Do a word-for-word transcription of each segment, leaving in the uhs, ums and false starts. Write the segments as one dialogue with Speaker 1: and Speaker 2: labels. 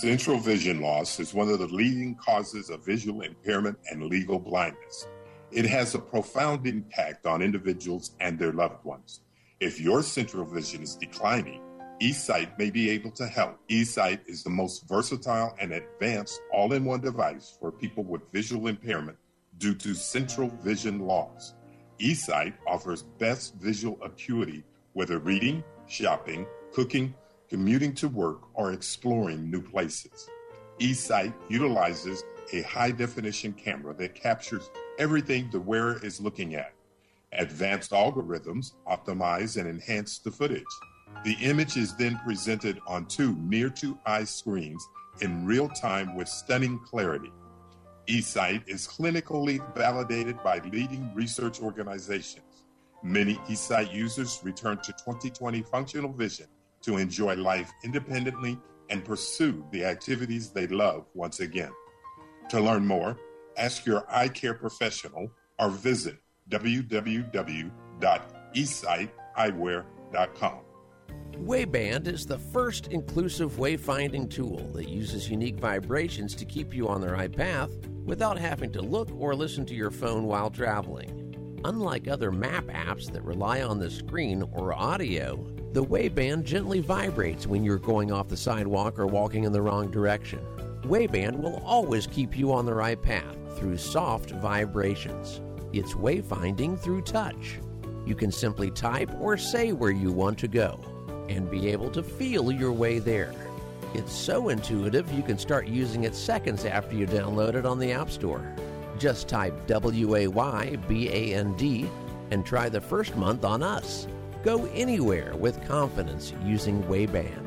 Speaker 1: Central vision loss is one of the leading causes of visual impairment and legal blindness. It has a profound impact on individuals and their loved ones. If your central vision is declining, eSight may be able to help. eSight is the most versatile and advanced all-in-one device for people with visual impairment due to central vision loss. eSight offers best visual acuity, whether reading, shopping, cooking, commuting to work, or exploring new places. eSight utilizes a high-definition camera that captures everything the wearer is looking at. Advanced algorithms optimize and enhance the footage. The image is then presented on two near-to-eye screens in real time with stunning clarity. eSight is clinically validated by leading research organizations. Many eSight users return to twenty twenty functional vision to enjoy life independently and pursue the activities they love once again. To learn more, ask your eye care professional or visit w w w dot e sight eyewear dot com.
Speaker 2: Wayband is the first inclusive wayfinding tool that uses unique vibrations to keep you on the right path without having to look or listen to your phone while traveling. Unlike other map apps that rely on the screen or audio, the Wayband gently vibrates when you're going off the sidewalk or walking in the wrong direction. Wayband will always keep you on the right path through soft vibrations. It's wayfinding through touch. You can simply type or say where you want to go and be able to feel your way there. It's so intuitive you can start using it seconds after you download it on the App Store. Just type W A Y B A N D and try the first month on us. Go anywhere with confidence using Wayband.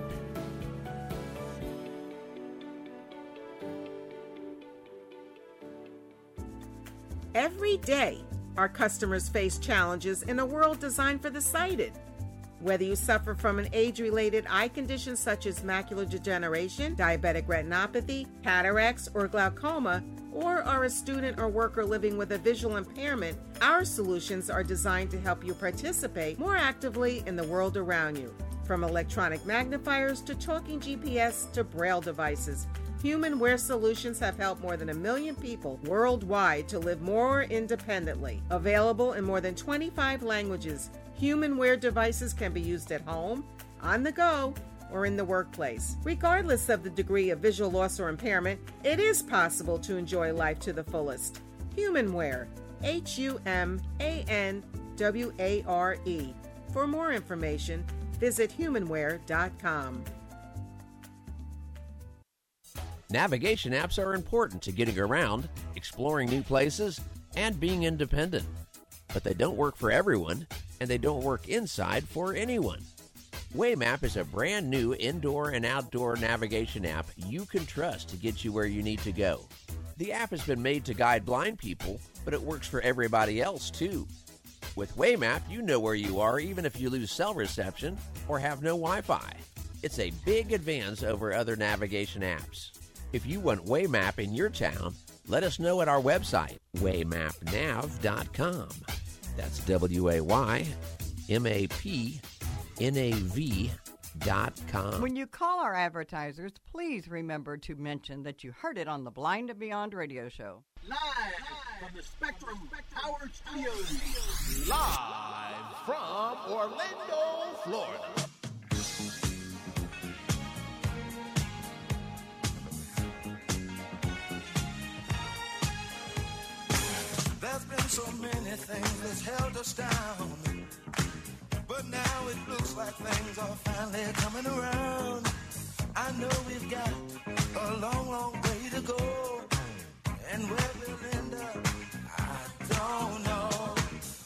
Speaker 3: Every day, our customers face challenges in a world designed for the sighted. Whether you suffer from an age-related eye condition such as macular degeneration, diabetic retinopathy, cataracts, or glaucoma, or are a student or worker living with a visual impairment, our solutions are designed to help you participate more actively in the world around you. From electronic magnifiers to talking G P S to Braille devices, Human Wear Solutions have helped more than a million people worldwide to live more independently. Available in more than twenty-five languages, Human Wear devices can be used at home, on the go, or in the workplace. Regardless of the degree of visual loss or impairment, it is possible to enjoy life to the fullest. Human Wear, H U M A N W A R E. For more information, visit human wear dot com.
Speaker 2: Navigation apps are important to getting around, exploring new places, and being independent. But they don't work for everyone, and they don't work inside for anyone. Waymap is a brand new indoor and outdoor navigation app you can trust to get you where you need to go. The app has been made to guide blind people, but it works for everybody else too. With Waymap, you know where you are even if you lose cell reception or have no Wi-Fi. It's a big advance over other navigation apps. If you want Waymap in your town, let us know at our website, waymap nav dot com. That's W A Y M A P N A V dot com.
Speaker 4: When you call our advertisers, please remember to mention that you heard it on the Blind and Beyond radio show.
Speaker 5: Live from the Spectrum Power Studios.
Speaker 6: Live from Orlando, Florida.
Speaker 7: There's been so many things that's held us down, but now it looks like things are finally coming around. I know we've got a long, long way to go, and where we'll end up, I don't know.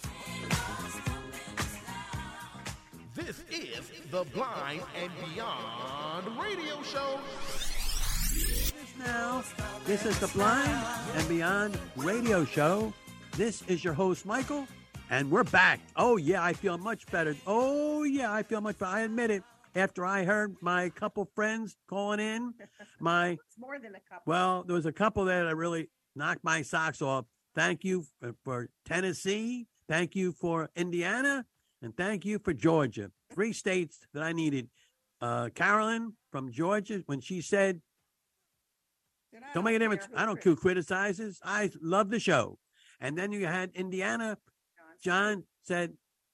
Speaker 6: This is the Blind and Beyond radio show.
Speaker 8: Now, this is the Blind and Beyond radio show. This is your host, Michael, and we're back. Oh, yeah, I feel much better. Oh, yeah, I feel much better. I admit it. After I heard my couple friends calling in, my...
Speaker 3: It's more than a couple.
Speaker 8: Well, there was a couple there that really knocked my socks off. Thank you for, for Tennessee. Thank you for Indiana. And thank you for Georgia. Three states that I needed. Uh, Carolyn from Georgia, when she said, Don't make a difference. I don't who criticizes. I love the show. And then you had Indiana. John said,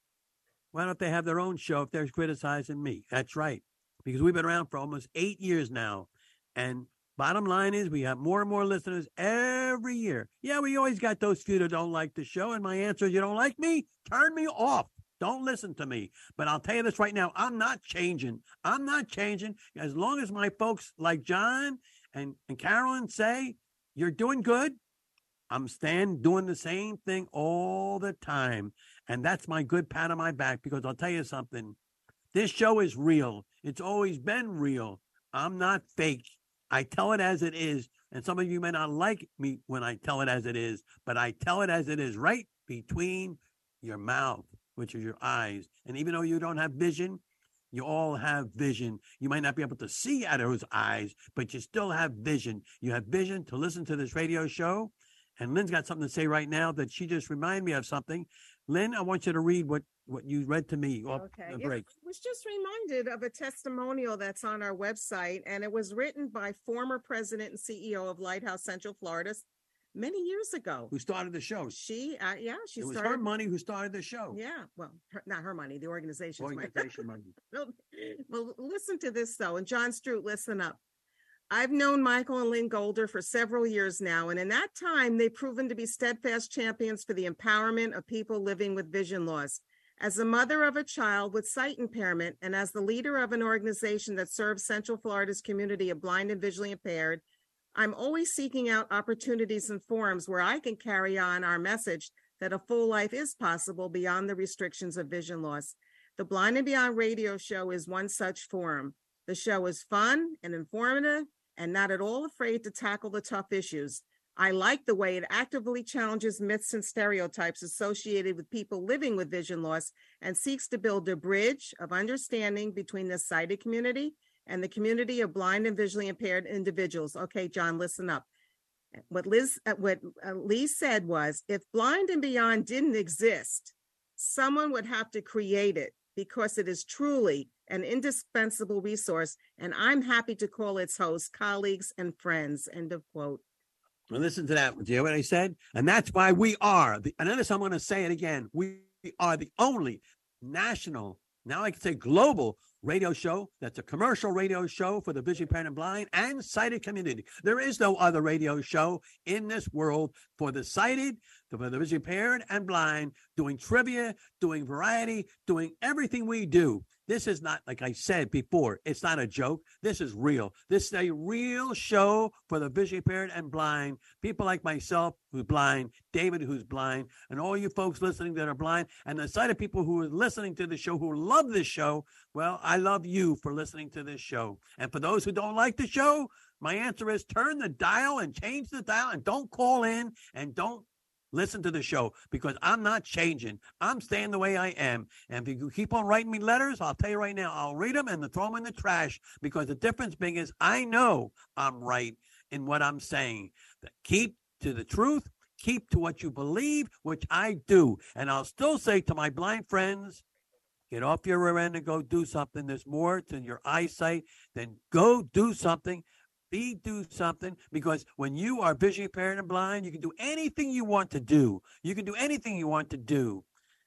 Speaker 8: why don't they have their own show if they're criticizing me? That's right. Because we've been around for almost eight years now. And bottom line is we have more and more listeners every year. Yeah, we always got those few that don't like the show. And my answer is, you don't like me? Turn me off. Don't listen to me. But I'll tell you this right now. I'm not changing. I'm not changing. As long as my folks like John and, and Carolyn say, you're doing good, I'm staying doing the same thing all the time. And that's my good pat on my back, because I'll tell you something. This show is real. It's always been real. I'm not fake. I tell it as it is. And some of you may not like me when I tell it as it is, but I tell it as it is, right between your mouth, which is your eyes. And even though you don't have vision, you all have vision. You might not be able to see out of those eyes, but you still have vision. You have vision to listen to this radio show. And Lynn's got something to say right now that she just reminded me of something. Lynn, I want you to read what, what you read to me off
Speaker 3: okay.
Speaker 8: the break.
Speaker 3: I was just reminded of a testimonial that's on our website, and it was written by former president and C E O of Lighthouse Central Florida many years ago.
Speaker 8: Who started the show.
Speaker 3: She, uh, yeah, she
Speaker 8: it was
Speaker 3: started.
Speaker 8: her money who started the show.
Speaker 3: Yeah, well, her, not her money, the organization's
Speaker 8: Organization
Speaker 3: money.
Speaker 8: money.
Speaker 3: Well, listen to this, though, and John Stroot, listen up. I've known Michael and Lynn Golder for several years now, and in that time, they've proven to be steadfast champions for the empowerment of people living with vision loss. As a mother of a child with sight impairment, and as the leader of an organization that serves Central Florida's community of blind and visually impaired, I'm always seeking out opportunities and forums where I can carry on our message that a full life is possible beyond the restrictions of vision loss. The Blind and Beyond radio show is one such forum. The show is fun and informative and not at all afraid to tackle the tough issues. I like the way it actively challenges myths and stereotypes associated with people living with vision loss and seeks to build a bridge of understanding between the sighted community and the community of blind and visually impaired individuals. Okay, John, listen up. What Liz, what Lee said was, if Blind and Beyond didn't exist, someone would have to create it, because it is truly an indispensable resource, and I'm happy to call its hosts colleagues and friends, end of quote.
Speaker 8: Well, listen to that. Do you hear what I said? And that's why we are, the, and notice I'm going to say it again, we are the only national, now I can say global, radio show that's a commercial radio show for the visually impaired and blind and sighted community. There is no other radio show in this world for the sighted, for the visually impaired and blind, doing trivia, doing variety, doing everything we do. This is not, like I said before, it's not a joke. This is real. This is a real show for the visually impaired and blind, people like myself who's blind, David who's blind, and all you folks listening that are blind, and the sighted people who are listening to the show who love this show. Well, I love you for listening to this show. And for those who don't like the show, my answer is turn the dial and change the dial and don't call in and don't listen to the show, because I'm not changing. I'm staying the way I am. And if you keep on writing me letters, I'll tell you right now, I'll read them and throw them in the trash, because the difference being is I know I'm right in what I'm saying. Keep to the truth. Keep to what you believe, which I do. And I'll still say to my blind friends, get off your rear end and go do something. There's more to your eyesight than go do something. Be do something, because when you are visually impaired and blind, you can do anything you want to do. You can do anything you want to do.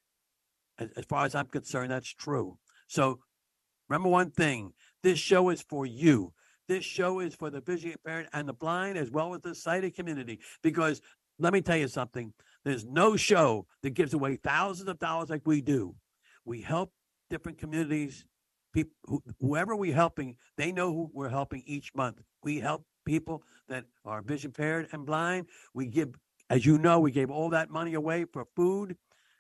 Speaker 8: As, as far as I'm concerned, that's true. So remember one thing, this show is for you. This show is for the visually impaired and the blind, as well as the sighted community. Because let me tell you something, there's no show that gives away thousands of dollars like we do. We help different communities. People, who, whoever we're helping, they know who we're helping each month. We help people that are vision impaired and blind. We give, as you know, we gave all that money away for food.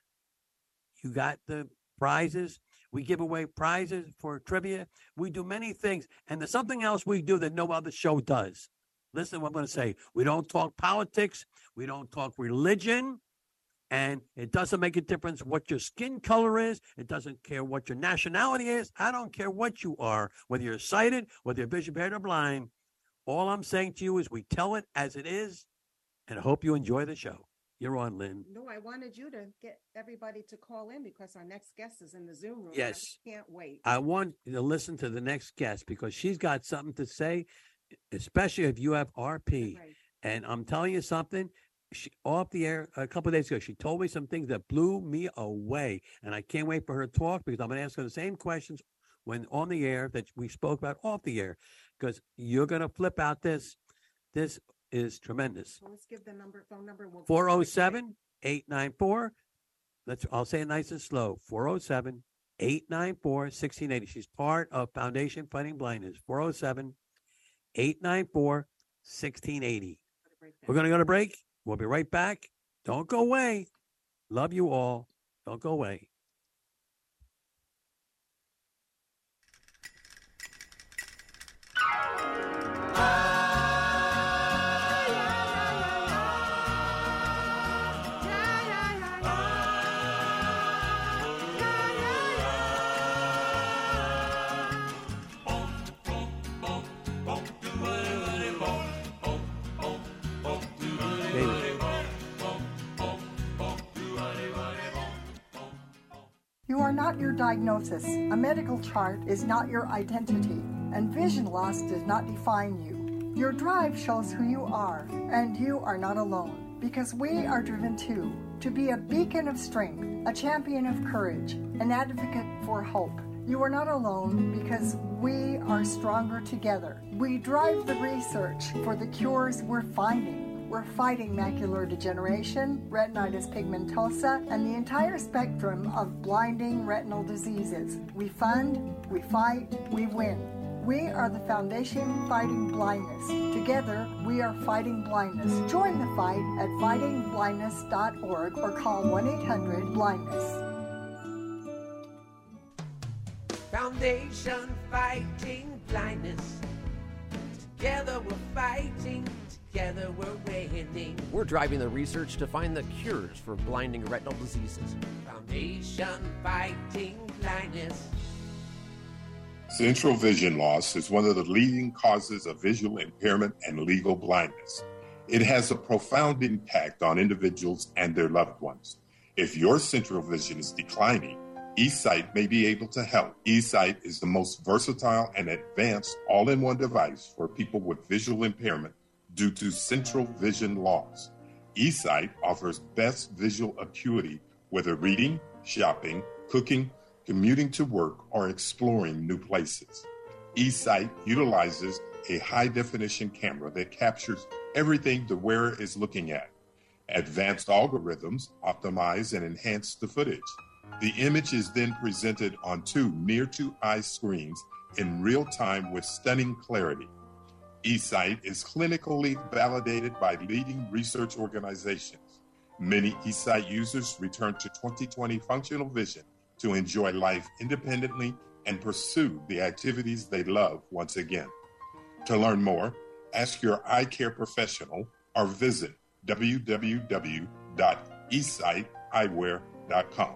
Speaker 8: You got the prizes. We give away prizes for trivia. We do many things. And there's something else we do that no other show does. Listen to what I'm going to say. We don't talk politics. We don't talk religion. And it doesn't make a difference what your skin color is. It doesn't care what your nationality is. I don't care what you are, whether you're sighted, whether you're visually impaired or blind. All I'm saying to you is we tell it as it is, and I hope you enjoy the show. You're on, Lynn.
Speaker 3: No, I wanted you to get everybody to call in because our next guest is in the Zoom room.
Speaker 8: Yes.
Speaker 3: I can't wait.
Speaker 8: I want you to listen to the next guest because she's got something to say especially if you have R P.
Speaker 3: Right.
Speaker 8: And I'm telling you something, she, off the air a couple of days ago, she told me some things that blew me away. And I can't wait for her to talk because I'm going to ask her the same questions when on the air that we spoke about off the air, because you're going to flip out this. This is tremendous.
Speaker 3: Well, let's give the number, phone number. We'll
Speaker 8: four oh seven, eight nine four. Let's, I'll say it nice and slow. four oh seven, eight nine four, one six eight oh. She's part of Foundation Fighting Blindness. four oh seven, eight nine four, one six eight oh. We're going to go to break. We'll be right back. Don't go away. Love you all. Don't go away.
Speaker 9: You are not your diagnosis. A medical chart is not your identity, and vision loss does not define you. Your drive shows who you are, and you are not alone, because we are driven too, to be a beacon of strength, a champion of courage, an advocate for hope. You are not alone because we are stronger together. We drive the research for the cures we're finding. We're fighting macular degeneration, retinitis pigmentosa, and the entire spectrum of blinding retinal diseases. We fund, we fight, we win. We are the Foundation Fighting Blindness. Together, we are fighting blindness. Join the fight at fighting blindness dot org or call one eight hundred blindness.
Speaker 2: Foundation Fighting Blindness. Together we're fighting. Together we're winning. We're driving the research to find the cures for blinding retinal diseases. Foundation Fighting Blindness.
Speaker 1: Central vision loss is one of the leading causes of visual impairment and legal blindness. It has a profound impact on individuals and their loved ones. If your central vision is declining, eSight may be able to help. eSight is the most versatile and advanced all-in-one device for people with visual impairment due to central vision loss. eSight offers best visual acuity, whether reading, shopping, cooking, commuting to work, or exploring new places. eSight utilizes a high-definition camera that captures everything the wearer is looking at. Advanced algorithms optimize and enhance the footage. The image is then presented on two near-to-eye screens in real time with stunning clarity. eSight is clinically validated by leading research organizations. Many eSight users return to twenty twenty functional vision to enjoy life independently and pursue the activities they love once again. To learn more, ask your eye care professional or visit w w w dot e sight eyewear dot com.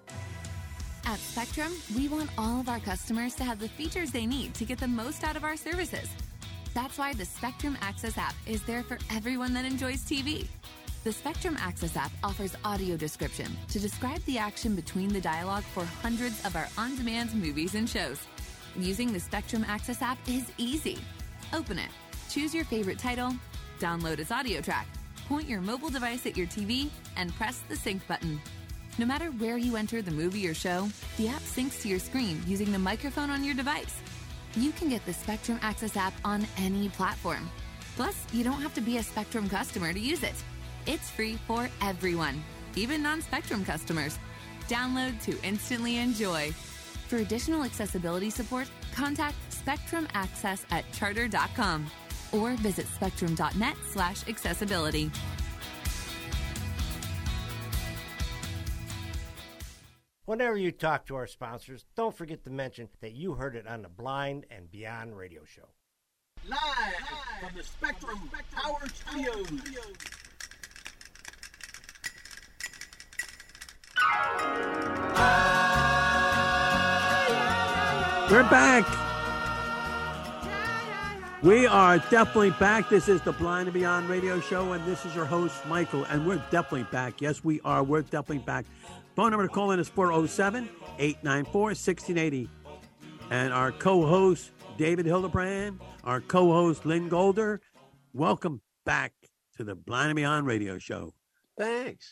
Speaker 10: At Spectrum, we want all of our customers to have the features they need to get the most out of our services. That's why the Spectrum Access app is there for everyone that enjoys T V. The Spectrum Access app offers audio description to describe the action between the dialogue for hundreds of our on-demand movies and shows. Using the Spectrum Access app is easy. Open it, choose your favorite title, download its audio track, point your mobile device at your T V, and press the sync button. No matter where you enter the movie or show, the app syncs to your screen using the microphone on your device. You can get the Spectrum Access app on any platform. Plus, you don't have to be a Spectrum customer to use it. It's free for everyone, even non-Spectrum customers. Download to instantly enjoy. For additional accessibility support, contact Spectrum Access at charter dot com or visit spectrum dot net slash accessibility.
Speaker 11: Whenever you talk to our sponsors, don't forget to mention that you heard it on the Blind and Beyond radio show.
Speaker 5: Live from the Spectrum Power Studios.
Speaker 8: We're back. We are definitely back. This is the Blind and Beyond radio show, and this is your host, Michael, and we're definitely back. Yes, we are. We're definitely back. Phone number to call in is four oh seven, eight nine four, one six eight oh. And our co-host, David Hildebrand, our co-host Lynn Golder. Welcome back to the Blind and Beyond radio show.
Speaker 2: Thanks.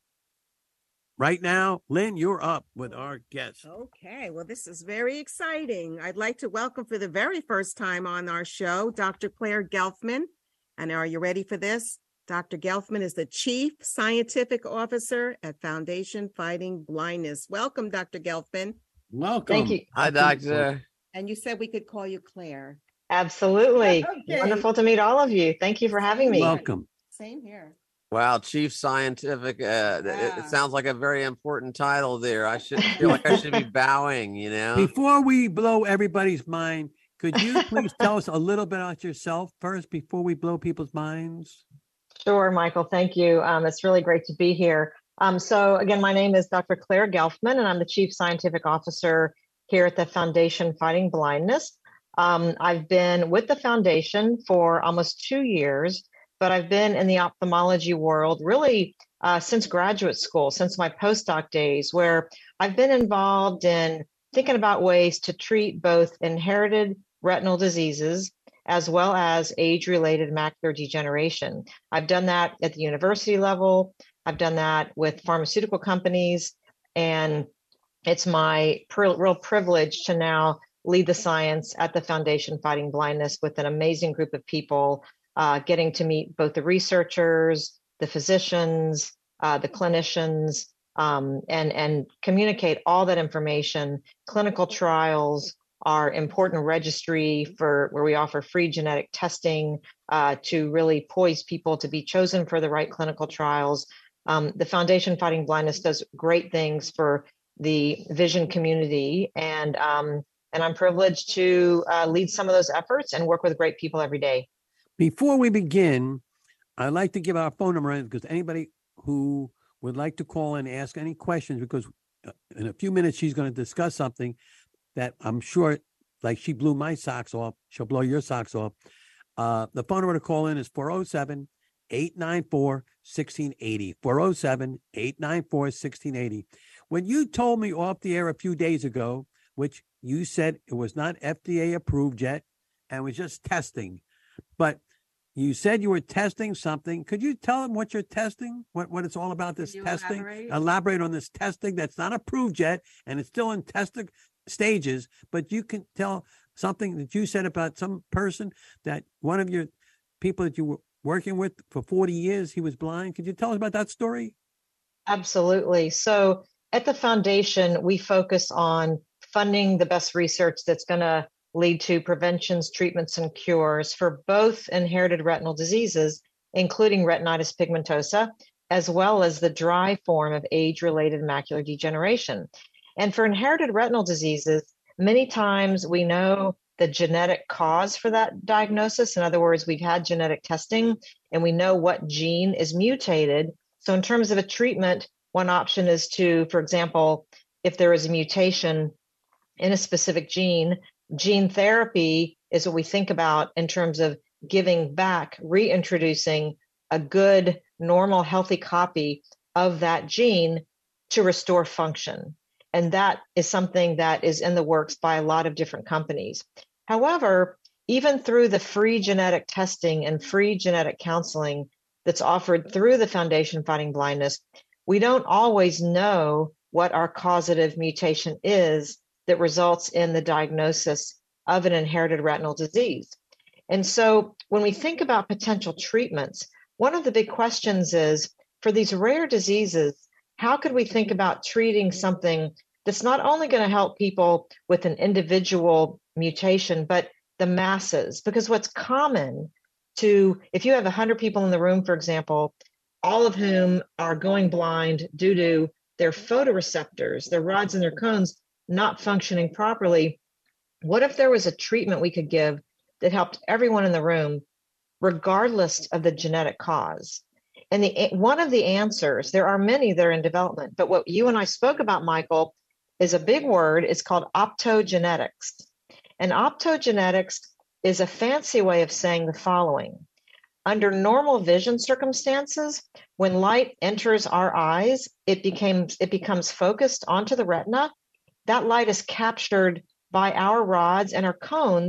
Speaker 8: Right now, Lynn, you're up with our guest.
Speaker 3: Okay, well, this is very exciting. I'd like to welcome for the very first time on our show, Doctor Claire Gelfman. And are you ready for this? Doctor Gelfman is the Chief Scientific Officer at Foundation Fighting Blindness. Welcome, Doctor Gelfman.
Speaker 8: Welcome.
Speaker 12: Thank you.
Speaker 2: Hi, Doctor.
Speaker 3: And you said we could call you Claire.
Speaker 12: Absolutely.
Speaker 3: Okay.
Speaker 12: Wonderful to meet all of you. Thank you for having me.
Speaker 8: Welcome.
Speaker 3: Same here.
Speaker 2: Wow, Chief Scientific. Uh,
Speaker 3: Yeah.
Speaker 2: it, it sounds like a very important title there. I should feel like I should be bowing, you know?
Speaker 8: Before we blow everybody's mind, could you please tell us a little bit about yourself first before we blow people's minds?
Speaker 12: Sure, Michael. Thank you. Um, it's really great to be here. Um, so again, my name is Doctor Claire Gelfman, and I'm the Chief Scientific Officer here at the Foundation Fighting Blindness. Um, I've been with the foundation for almost two years, but I've been in the ophthalmology world really uh, since graduate school, since my postdoc days, where I've been involved in thinking about ways to treat both inherited retinal diseases as well as age-related macular degeneration. I've done that at the university level. I've done that with pharmaceutical companies, and it's my pr- real privilege to now lead the science at the Foundation Fighting Blindness with an amazing group of people, uh, getting to meet both the researchers, the physicians, uh, the clinicians, um, and, and communicate all that information. Clinical trials are important registry for where we offer free genetic testing uh, to really poise people to be chosen for the right clinical trials. Um, the Foundation Fighting Blindness does great things for the vision community, and um, and I'm privileged to uh, lead some of those efforts and work with great people every day.
Speaker 8: Before we begin, I'd like to give our phone number because anybody who would like to call and ask any questions, because in a few minutes she's going to discuss something that I'm sure, like she blew my socks off, she'll blow your socks off. Uh, the phone number to call in is four oh seven, eight nine four, one six eight oh, four oh seven, eight nine four, one six eight oh. When you told me off the air a few days ago, which you said it was not F D A approved yet and was just testing, but you said you were testing something. Could you tell them what you're testing, what, what it's all about, this testing?
Speaker 3: Elaborate?
Speaker 8: Elaborate on this testing that's not approved yet, and it's still in testing stages, but you can tell something that you said about some person that one of your people that you were working with for forty years, he was blind. Could you tell us about that story?
Speaker 12: Absolutely. So at the foundation, we focus on funding the best research that's going to lead to preventions, treatments, and cures for both inherited retinal diseases, including retinitis pigmentosa, as well as the dry form of age-related macular degeneration. And for inherited retinal diseases, many times we know the genetic cause for that diagnosis. In other words, we've had genetic testing and we know what gene is mutated. So in terms of a treatment, one option is to, for example, if there is a mutation in a specific gene, gene therapy is what we think about in terms of giving back, reintroducing a good, normal, healthy copy of that gene to restore function. And that is something that is in the works by a lot of different companies. However, even through the free genetic testing and free genetic counseling that's offered through the Foundation Fighting Blindness, we don't always know what our causative mutation is that results in the diagnosis of an inherited retinal disease. And so when we think about potential treatments, one of the big questions is, for these rare diseases, how could we think about treating something that's not only going to help people with an individual mutation, but the masses? Because what's common to, if you have one hundred people in the room, for example, all of whom are going blind due to their photoreceptors, their rods and their cones not functioning properly, what if there was a treatment we could give that helped everyone in the room, regardless of the genetic cause? And the one of the answers, there are many that are in development, but what you and I spoke about, Michael, is a big word. It's called optogenetics. And optogenetics is a fancy way of saying the following. Under normal vision circumstances, when light enters our eyes, it becomes, it becomes focused onto the retina. That light is captured by our rods and our cones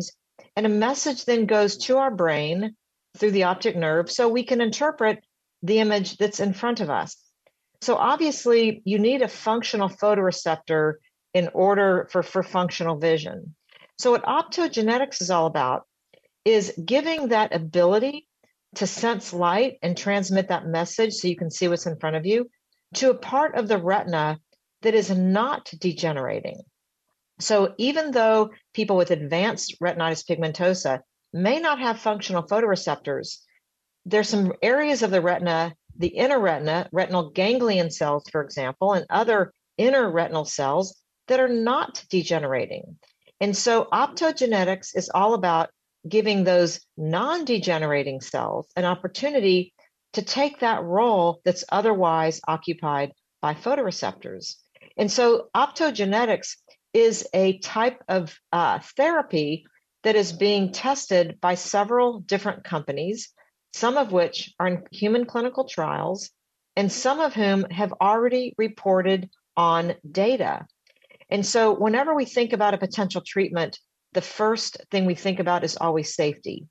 Speaker 12: And a message then goes to our brain through the optic nerve so we can interpret the image that's in front of us. So obviously, you need a functional photoreceptor in order for, for functional vision. So what optogenetics is all about is giving that ability to sense light and transmit that message so you can see what's in front of you to a part of the retina that is not degenerating. So even though people with advanced retinitis pigmentosa may not have functional photoreceptors, there's some areas of the retina, the inner retina, retinal ganglion cells, for example, and other inner retinal cells that are not degenerating. And so optogenetics is all about giving those non-degenerating cells an opportunity to take that role that's otherwise occupied by photoreceptors. And so optogenetics is a type of uh, therapy that is being tested by several different companies, some of which are in human clinical trials, and some of whom have already reported on data. And so whenever we think about a potential treatment, the first thing we think about is always safety.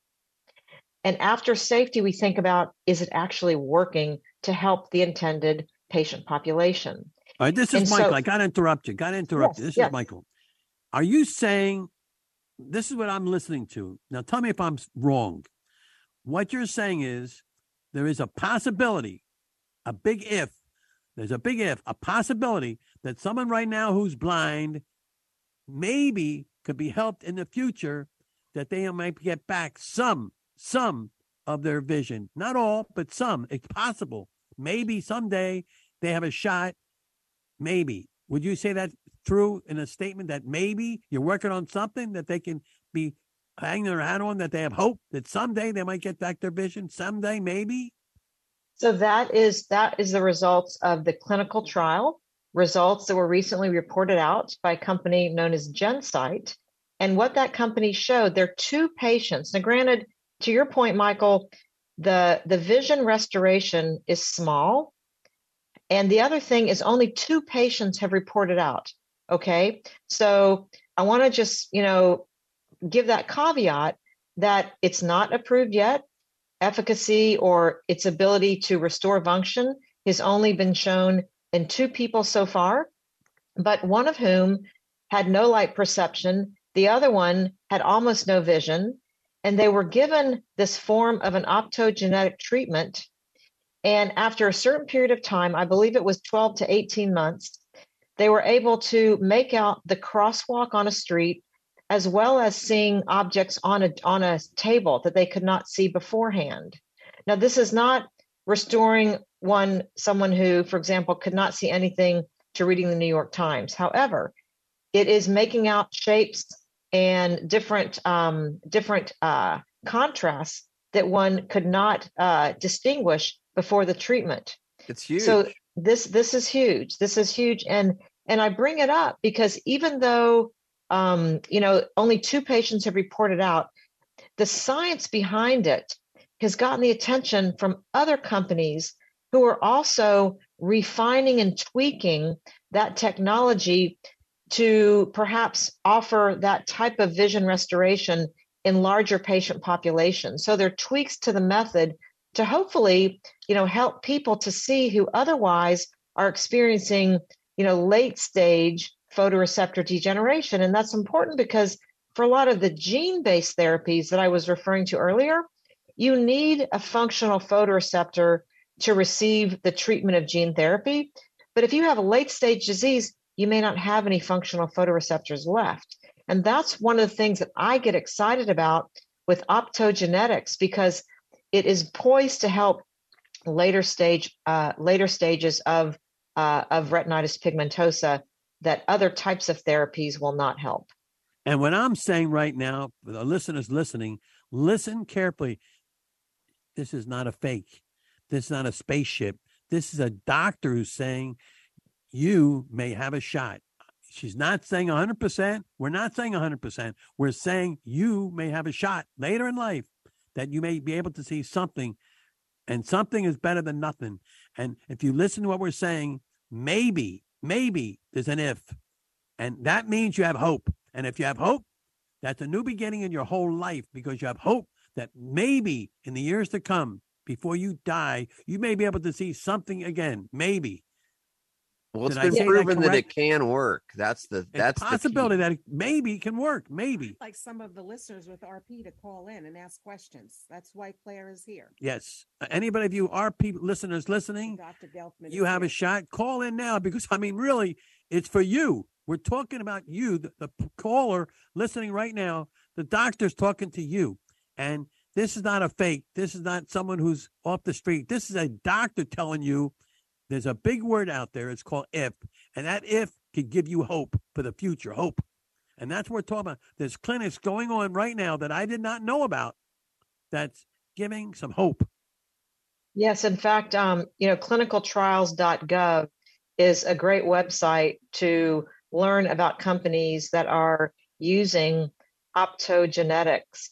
Speaker 12: And after safety, we think about, is it actually working to help the intended patient population?
Speaker 8: All right, this is and Michael. So, I got to interrupt you. Got to interrupt yes, you. This yes. is Michael. Are you saying, this is what I'm listening to. Now, tell me if I'm wrong. What you're saying is there is a possibility, a big if, there's a big if, a possibility that someone right now who's blind maybe could be helped in the future, that they might get back some, some of their vision. Not all, but some. It's possible. Maybe someday they have a shot. Maybe. Would you say that's true in a statement that maybe you're working on something that they can be hanging their hat on, that they have hope that someday they might get back their vision? Someday, maybe?
Speaker 12: So that is that is the results of the clinical trial, results that were recently reported out by a company known as GenSight. And what that company showed, there are two patients. Now, granted, to your point, Michael, the, the vision restoration is small. And the other thing is only two patients have reported out. Okay. So I want to just, you know, give that caveat that it's not approved yet. Efficacy or its ability to restore function has only been shown in two people so far, but one of whom had no light perception. The other one had almost no vision, and they were given this form of an optogenetic treatment. And after a certain period of time, I believe it was twelve to eighteen months, they were able to make out the crosswalk on a street, as well as seeing objects on a, on a table that they could not see beforehand. Now, this is not restoring one, someone who, for example, could not see anything to reading the New York Times. However, it is making out shapes and different, um, different uh, contrasts that one could not uh, distinguish before the treatment.
Speaker 2: It's huge.
Speaker 12: So this this is huge. This is huge. And, and I bring it up because even though Um, you know, only two patients have reported out, the science behind it has gotten the attention from other companies who are also refining and tweaking that technology to perhaps offer that type of vision restoration in larger patient populations. So there are tweaks to the method to hopefully, you know, help people to see who otherwise are experiencing, you know, late stage photoreceptor degeneration. And that's important because for a lot of the gene-based therapies that I was referring to earlier, you need a functional photoreceptor to receive the treatment of gene therapy. But if you have a late-stage disease, you may not have any functional photoreceptors left. And that's one of the things that I get excited about with optogenetics, because it is poised to help later stage, uh, later stages of, uh, of retinitis pigmentosa that other types of therapies will not help.
Speaker 8: And what I'm saying right now, for the listeners listening, listen carefully. This is not a fake. This is not a spaceship. This is a doctor who's saying you may have a shot. She's not saying one hundred percent. We're not saying one hundred percent. We're saying you may have a shot later in life, that you may be able to see something, and something is better than nothing. And if you listen to what we're saying, maybe, maybe there's an if, and that means you have hope. And if you have hope, That's a new beginning in your whole life because you have hope that maybe in the years to come, before you die, you may be able to see something again. Maybe.
Speaker 2: Well, it's
Speaker 8: Did
Speaker 2: been proven that, that it can work. That's the that's
Speaker 8: it's a possibility
Speaker 2: the
Speaker 8: that it maybe can work. Maybe.
Speaker 3: I'd like some of the listeners with R P to call in and ask questions. That's why Claire is here.
Speaker 8: Yes. Uh, anybody of you R P listeners listening,
Speaker 3: Doctor Gelfman,
Speaker 8: you have
Speaker 3: here.
Speaker 8: a shot. Call in now because I mean, really, it's for you. We're talking about you, the, the caller listening right now. The doctor's talking to you, and this is not a fake. This is not someone who's off the street. This is a doctor telling you there's a big word out there. It's called if. And that if could give you hope for the future, hope. And that's what we're talking about. There's clinics going on right now that I did not know about that's giving some hope.
Speaker 12: Yes. In fact, um, you know, clinical trials dot gov is a great website to learn about companies that are using optogenetics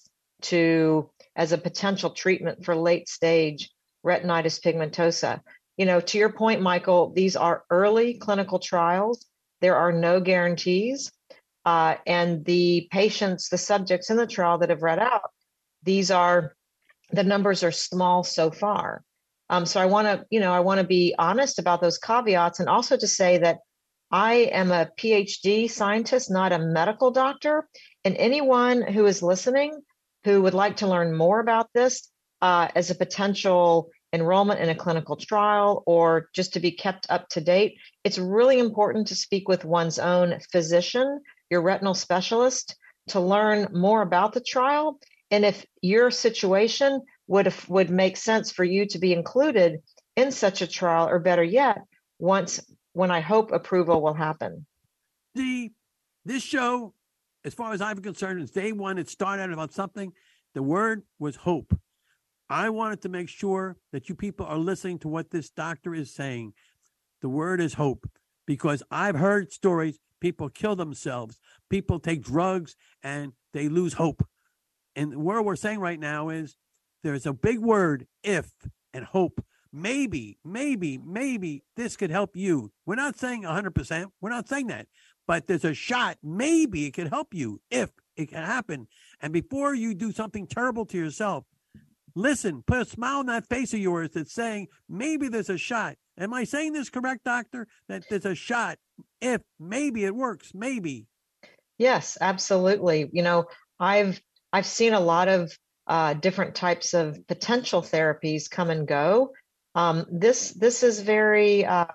Speaker 12: to as a potential treatment for late stage retinitis pigmentosa. You know, to your point, Michael, these are early clinical trials. There are no guarantees. Uh, and the patients, the subjects in the trial that have read out, these are, the numbers are small so far. Um, so I want to, you know, I want to be honest about those caveats and also to say that I am a P H D scientist, not a medical doctor. And anyone who is listening who would like to learn more about this uh, as a potential enrollment in a clinical trial or just to be kept up to date, it's really important to speak with one's own physician, your retinal specialist, to learn more about the trial. And if your situation would would make sense for you to be included in such a trial, or better yet, once when I hope approval will happen.
Speaker 8: The this show, as far as I'm concerned, is day one. It started out about something. The word was hope. I wanted to make sure that you people are listening to what this doctor is saying. The word is hope, because I've heard stories. People kill themselves. People take drugs and they lose hope. And what we're saying right now is there's a big word, if, and hope. Maybe, maybe, maybe this could help you. We're not saying one hundred percent. We're not saying that. But there's a shot. Maybe it could help you if it can happen. And before you do something terrible to yourself, listen, put a smile on that face of yours that's saying, maybe there's a shot. Am I saying this correct, doctor? That there's a shot. If maybe it works, maybe.
Speaker 12: Yes, absolutely. You know, I've I've seen a lot of uh, different types of potential therapies come and go. Um, this this is very. Uh,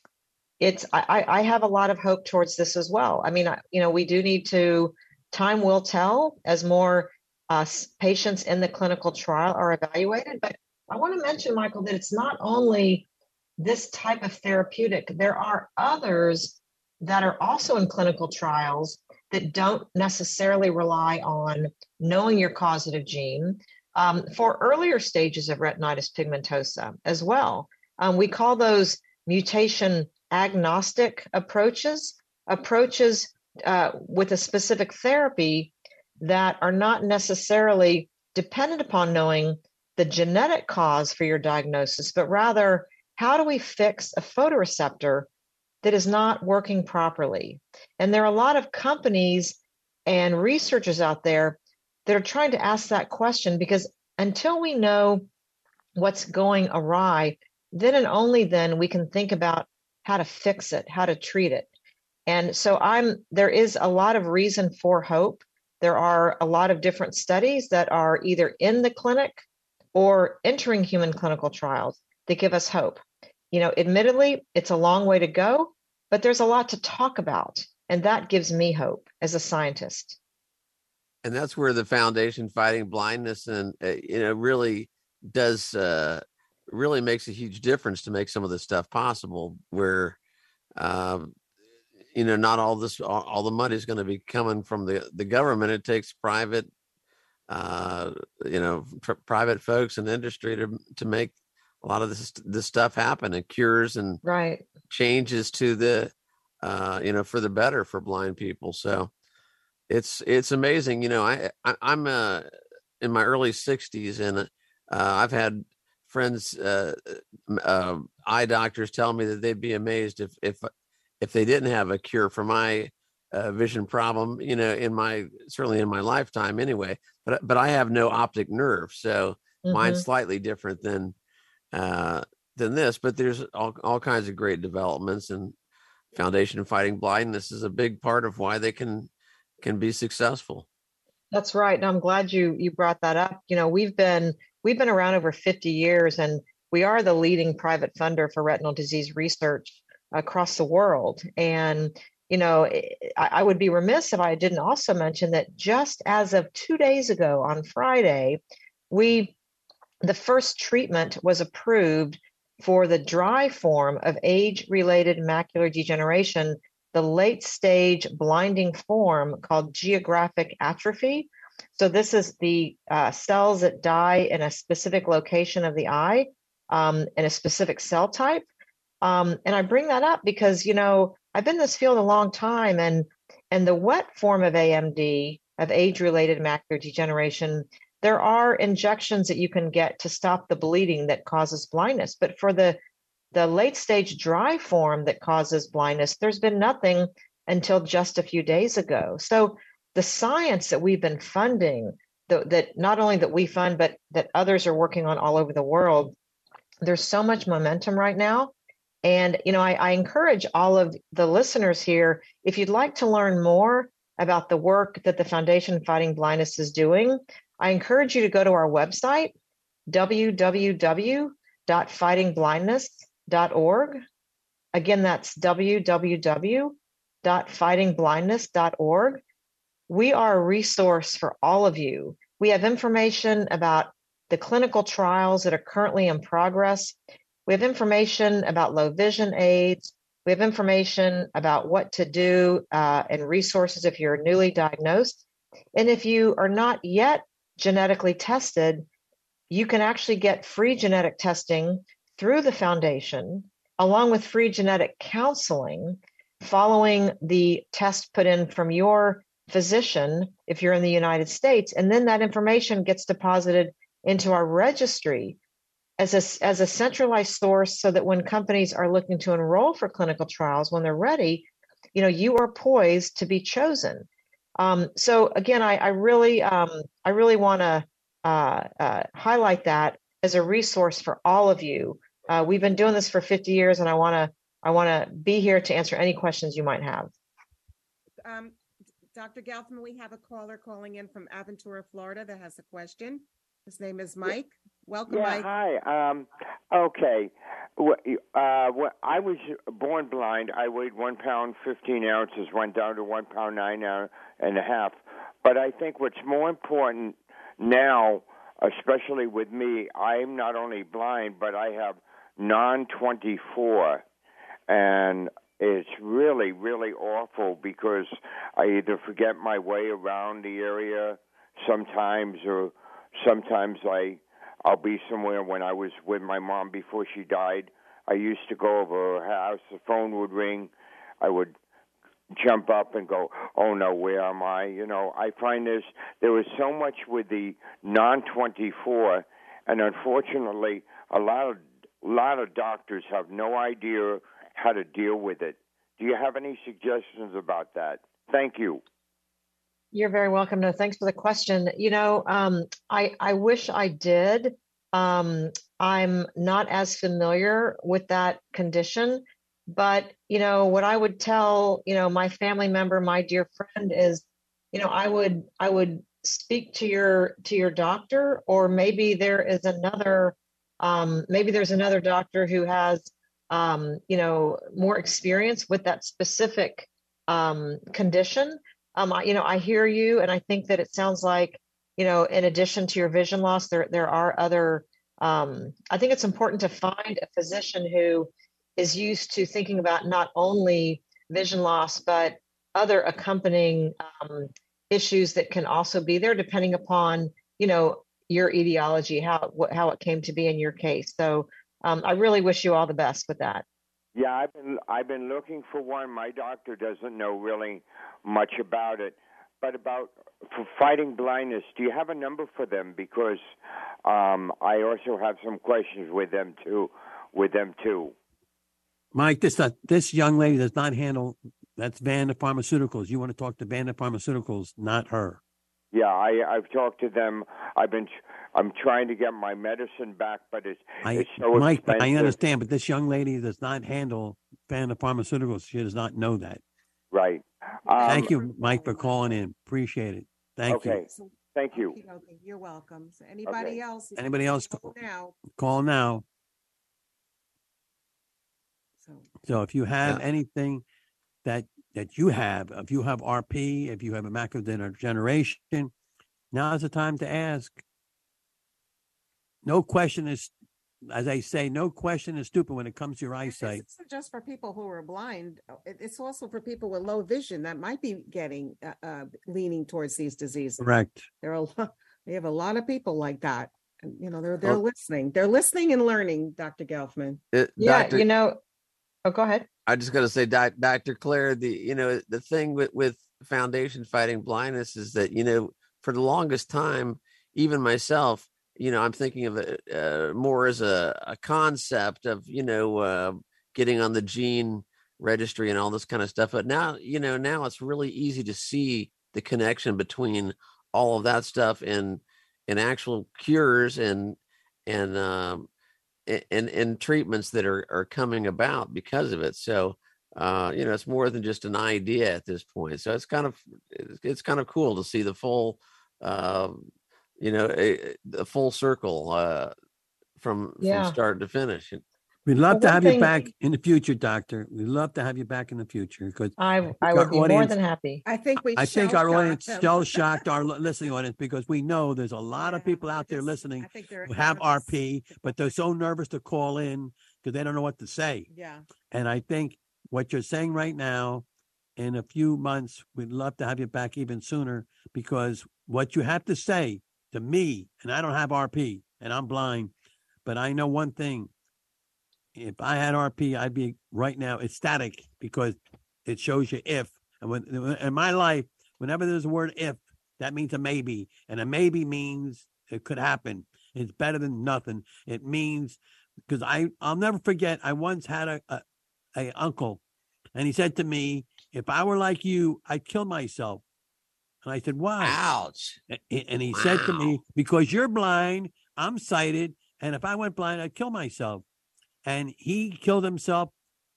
Speaker 12: it's I, I have a lot of hope towards this as well. I mean, I, you know, we do need to. Time will tell as more uh, patients in the clinical trial are evaluated. But I want to mention, Michael, that it's not only this type of therapeutic. There are others that are also in clinical trials that don't necessarily rely on knowing your causative gene um, for earlier stages of retinitis pigmentosa as well. Um, we call those mutation agnostic approaches, approaches uh, with a specific therapy that are not necessarily dependent upon knowing the genetic cause for your diagnosis, but rather, how do we fix a photoreceptor that is not working properly? And there are a lot of companies and researchers out there that are trying to ask that question, because until we know what's going awry, then and only then we can think about how to fix it, how to treat it. And so I'm there is a lot of reason for hope. There are a lot of different studies that are either in the clinic or entering human clinical trials that give us hope. You know, admittedly, it's a long way to go, but there's a lot to talk about. And that gives me hope as a scientist.
Speaker 2: And that's where the Foundation Fighting Blindness and, uh, you know, really does, uh, really makes a huge difference to make some of this stuff possible, where, um, you know, not all this, all, all the money is going to be coming from the, the government. It takes private, uh, you know, pr- private folks and industry to, to make a lot of this, this stuff happen, and cures and
Speaker 12: right
Speaker 2: changes to the, uh, you know, for the better for blind people. So it's, it's amazing. You know, I, I I'm, uh, in my early sixties, and, uh, I've had friends, uh, uh, eye doctors tell me that they'd be amazed if, if, if they didn't have a cure for my a vision problem, you know, in my, certainly in my lifetime anyway, but, but I have no optic nerve. So mm-hmm. mine's slightly different than, uh, than this, but there's all, all kinds of great developments, and Foundation Fighting Blindness is a big part of why they can, can be successful.
Speaker 12: That's right. And I'm glad you, you brought that up. You know, we've been, we've been around over fifty years, and we are the leading private funder for retinal disease research across the world. And you know, I would be remiss if I didn't also mention that just as of two days ago on Friday, we, the first treatment was approved for the dry form of age-related macular degeneration, the late-stage blinding form called geographic atrophy. So this is the uh, cells that die in a specific location of the eye, um, in a specific cell type. Um, and I bring that up because, you know, I've been in this field a long time, and and the wet form of A M D, of age-related macular degeneration, there are injections that you can get to stop the bleeding that causes blindness. But for the the late-stage dry form that causes blindness, there's been nothing until just a few days ago. So the science that we've been funding, the, that not only that we fund, but that others are working on all over the world, there's so much momentum right now. And, you know, I, I encourage all of the listeners here, if you'd like to learn more about the work that the Foundation Fighting Blindness is doing, I encourage you to go to our website, w w w dot fighting blindness dot org. Again, that's w w w dot fighting blindness dot org. We are a resource for all of you. We have information about the clinical trials that are currently in progress. We have information about low vision aids. We have information about what to do uh, and resources if you're newly diagnosed. And if you are not yet genetically tested, you can actually get free genetic testing through the foundation, along with free genetic counseling following the test put in from your physician if you're in the United States. And then that information gets deposited into our registry as a, as a centralized source, so that when companies are looking to enroll for clinical trials, when they're ready, you know, you are poised to be chosen. Um, so again, I, I really, um, I really want to uh, uh, highlight that as a resource for all of you. Uh, we've been doing this for fifty years, and I want to, I want to be here to answer any questions you might have.
Speaker 3: Um, Doctor Gelfman, we have a caller calling in from Aventura, Florida, that has a question. His name is Mike. Welcome,
Speaker 13: yeah,
Speaker 3: Mike.
Speaker 13: Hi. Um, okay. Uh, I was born blind. I weighed one pound, fifteen ounces, went down to one pound, nine and a half. But I think what's more important now, especially with me, I'm not only blind, but I have non twenty-four. And it's really, really awful because I either forget my way around the area sometimes, or sometimes I, I'll be somewhere. When I was with my mom before she died, I used to go over her house. The phone would ring. I would jump up and go, oh, no, where am I? You know, I find this, there was so much with the non twenty-four, and unfortunately, a lot of, a lot of doctors have no idea how to deal with it. Do you have any suggestions about that? Thank you.
Speaker 12: You're very welcome. No, thanks for the question. You know, um, I, I wish I did. Um, I'm not as familiar with that condition, but, you know, what I would tell, you know, my family member, my dear friend is, you know, I would, I would speak to your, to your doctor, or maybe there is another, um, maybe there's another doctor who has, um, you know, more experience with that specific, um, condition. Um, I, you know, I hear you, and I think that it sounds like, you know, in addition to your vision loss, there there are other. Um, I think it's important to find a physician who is used to thinking about not only vision loss, but other accompanying um, issues that can also be there, depending upon, you know, your etiology, how how it came to be in your case. So um, I really wish you all the best with that.
Speaker 13: Yeah, I've been I've been looking for one. My doctor doesn't know really much about it, but about for fighting blindness, do you have a number for them? Because um, I also have some questions with them too. With them too.
Speaker 8: Mike, this uh, this young lady does not handle That's Vanda Pharmaceuticals. You want to talk to Vanda Pharmaceuticals, not her.
Speaker 13: Yeah, I, I've talked to them. I've been, I'm trying to get my medicine back, but it's,
Speaker 8: I,
Speaker 13: it's so
Speaker 8: Mike, but
Speaker 13: expensive.
Speaker 8: I understand, but this young lady does not handle Vanda Pharmaceuticals. She does not know that.
Speaker 13: Right. Um,
Speaker 8: Thank you, Mike, for calling in. Appreciate it. Thank
Speaker 13: okay.
Speaker 8: you.
Speaker 13: Thank you.
Speaker 3: Okay, okay, you're welcome. So anybody
Speaker 13: Okay.
Speaker 3: else?
Speaker 8: Anybody else?
Speaker 3: Call now.
Speaker 8: Call now.
Speaker 3: So,
Speaker 8: So if you have
Speaker 2: Yeah.
Speaker 8: anything that that you have, if you have R P, if you have a macular degeneration, now is the time to ask. No question is, as I say, no question is stupid when it comes to your eyesight.
Speaker 3: It's not just for people who are blind. It- It's also for people with low vision that might be getting uh, uh, leaning towards these diseases.
Speaker 8: Correct.
Speaker 3: There are a lot, we have a lot of people like that. And, you know, they're they're
Speaker 2: Oh.
Speaker 3: listening. They're listening and learning, Doctor Gelfman.
Speaker 2: It,
Speaker 12: Yeah,
Speaker 2: Doctor
Speaker 12: you know. Oh, go ahead.
Speaker 2: I just got to say, doc, Doctor Claire, the you know the thing with with Foundation Fighting Blindness is that you know for the longest time, even myself, you know, I'm thinking of it uh, more as a, a concept of you know uh, getting on the gene registry and all this kind of stuff. But now, you know, now it's really easy to see the connection between all of that stuff and and actual cures and and um, and and treatments that are, are coming about because of it. So, uh, you know, it's more than just an idea at this point. So it's kind of, it's, it's kind of cool to see the full, uh, you know, a, the full circle uh, from,
Speaker 12: Yeah.
Speaker 2: from start to finish.
Speaker 8: We'd love
Speaker 12: Well,
Speaker 8: to
Speaker 12: one
Speaker 8: have
Speaker 12: thing-
Speaker 8: you back in the future, Doctor. We'd love to have you back in the future because
Speaker 12: I I
Speaker 8: our
Speaker 12: would be more
Speaker 8: audience-
Speaker 12: than happy.
Speaker 3: I think we.
Speaker 8: I think our
Speaker 3: shell-shocked
Speaker 8: audience
Speaker 3: them.
Speaker 8: shell shocked our li- listening audience because we know there's a lot of
Speaker 3: Yeah,
Speaker 8: people out
Speaker 3: they're
Speaker 8: there
Speaker 3: just-
Speaker 8: listening
Speaker 3: I think they're
Speaker 8: who have
Speaker 3: nervous.
Speaker 8: R P, but they're so nervous to call in because they don't know what to say.
Speaker 3: Yeah.
Speaker 8: And I think what you're saying right now, in a few months, we'd love to have you back even sooner because what you have to say to me, and I don't have R P and I'm blind, but I know one thing. If I had R P, I'd be right now ecstatic because it shows you if. And when in my life, whenever there's a word if, that means a maybe. And a maybe means it could happen. It's better than nothing. It means because I I'll never forget. I once had a, a a uncle, and he said to me, "If I were like you, I'd kill myself." And I said, "Why?"
Speaker 2: Ouch.
Speaker 8: A- And he said to me, "Because you're blind, I'm sighted, and if I went blind, I'd kill myself." And he killed himself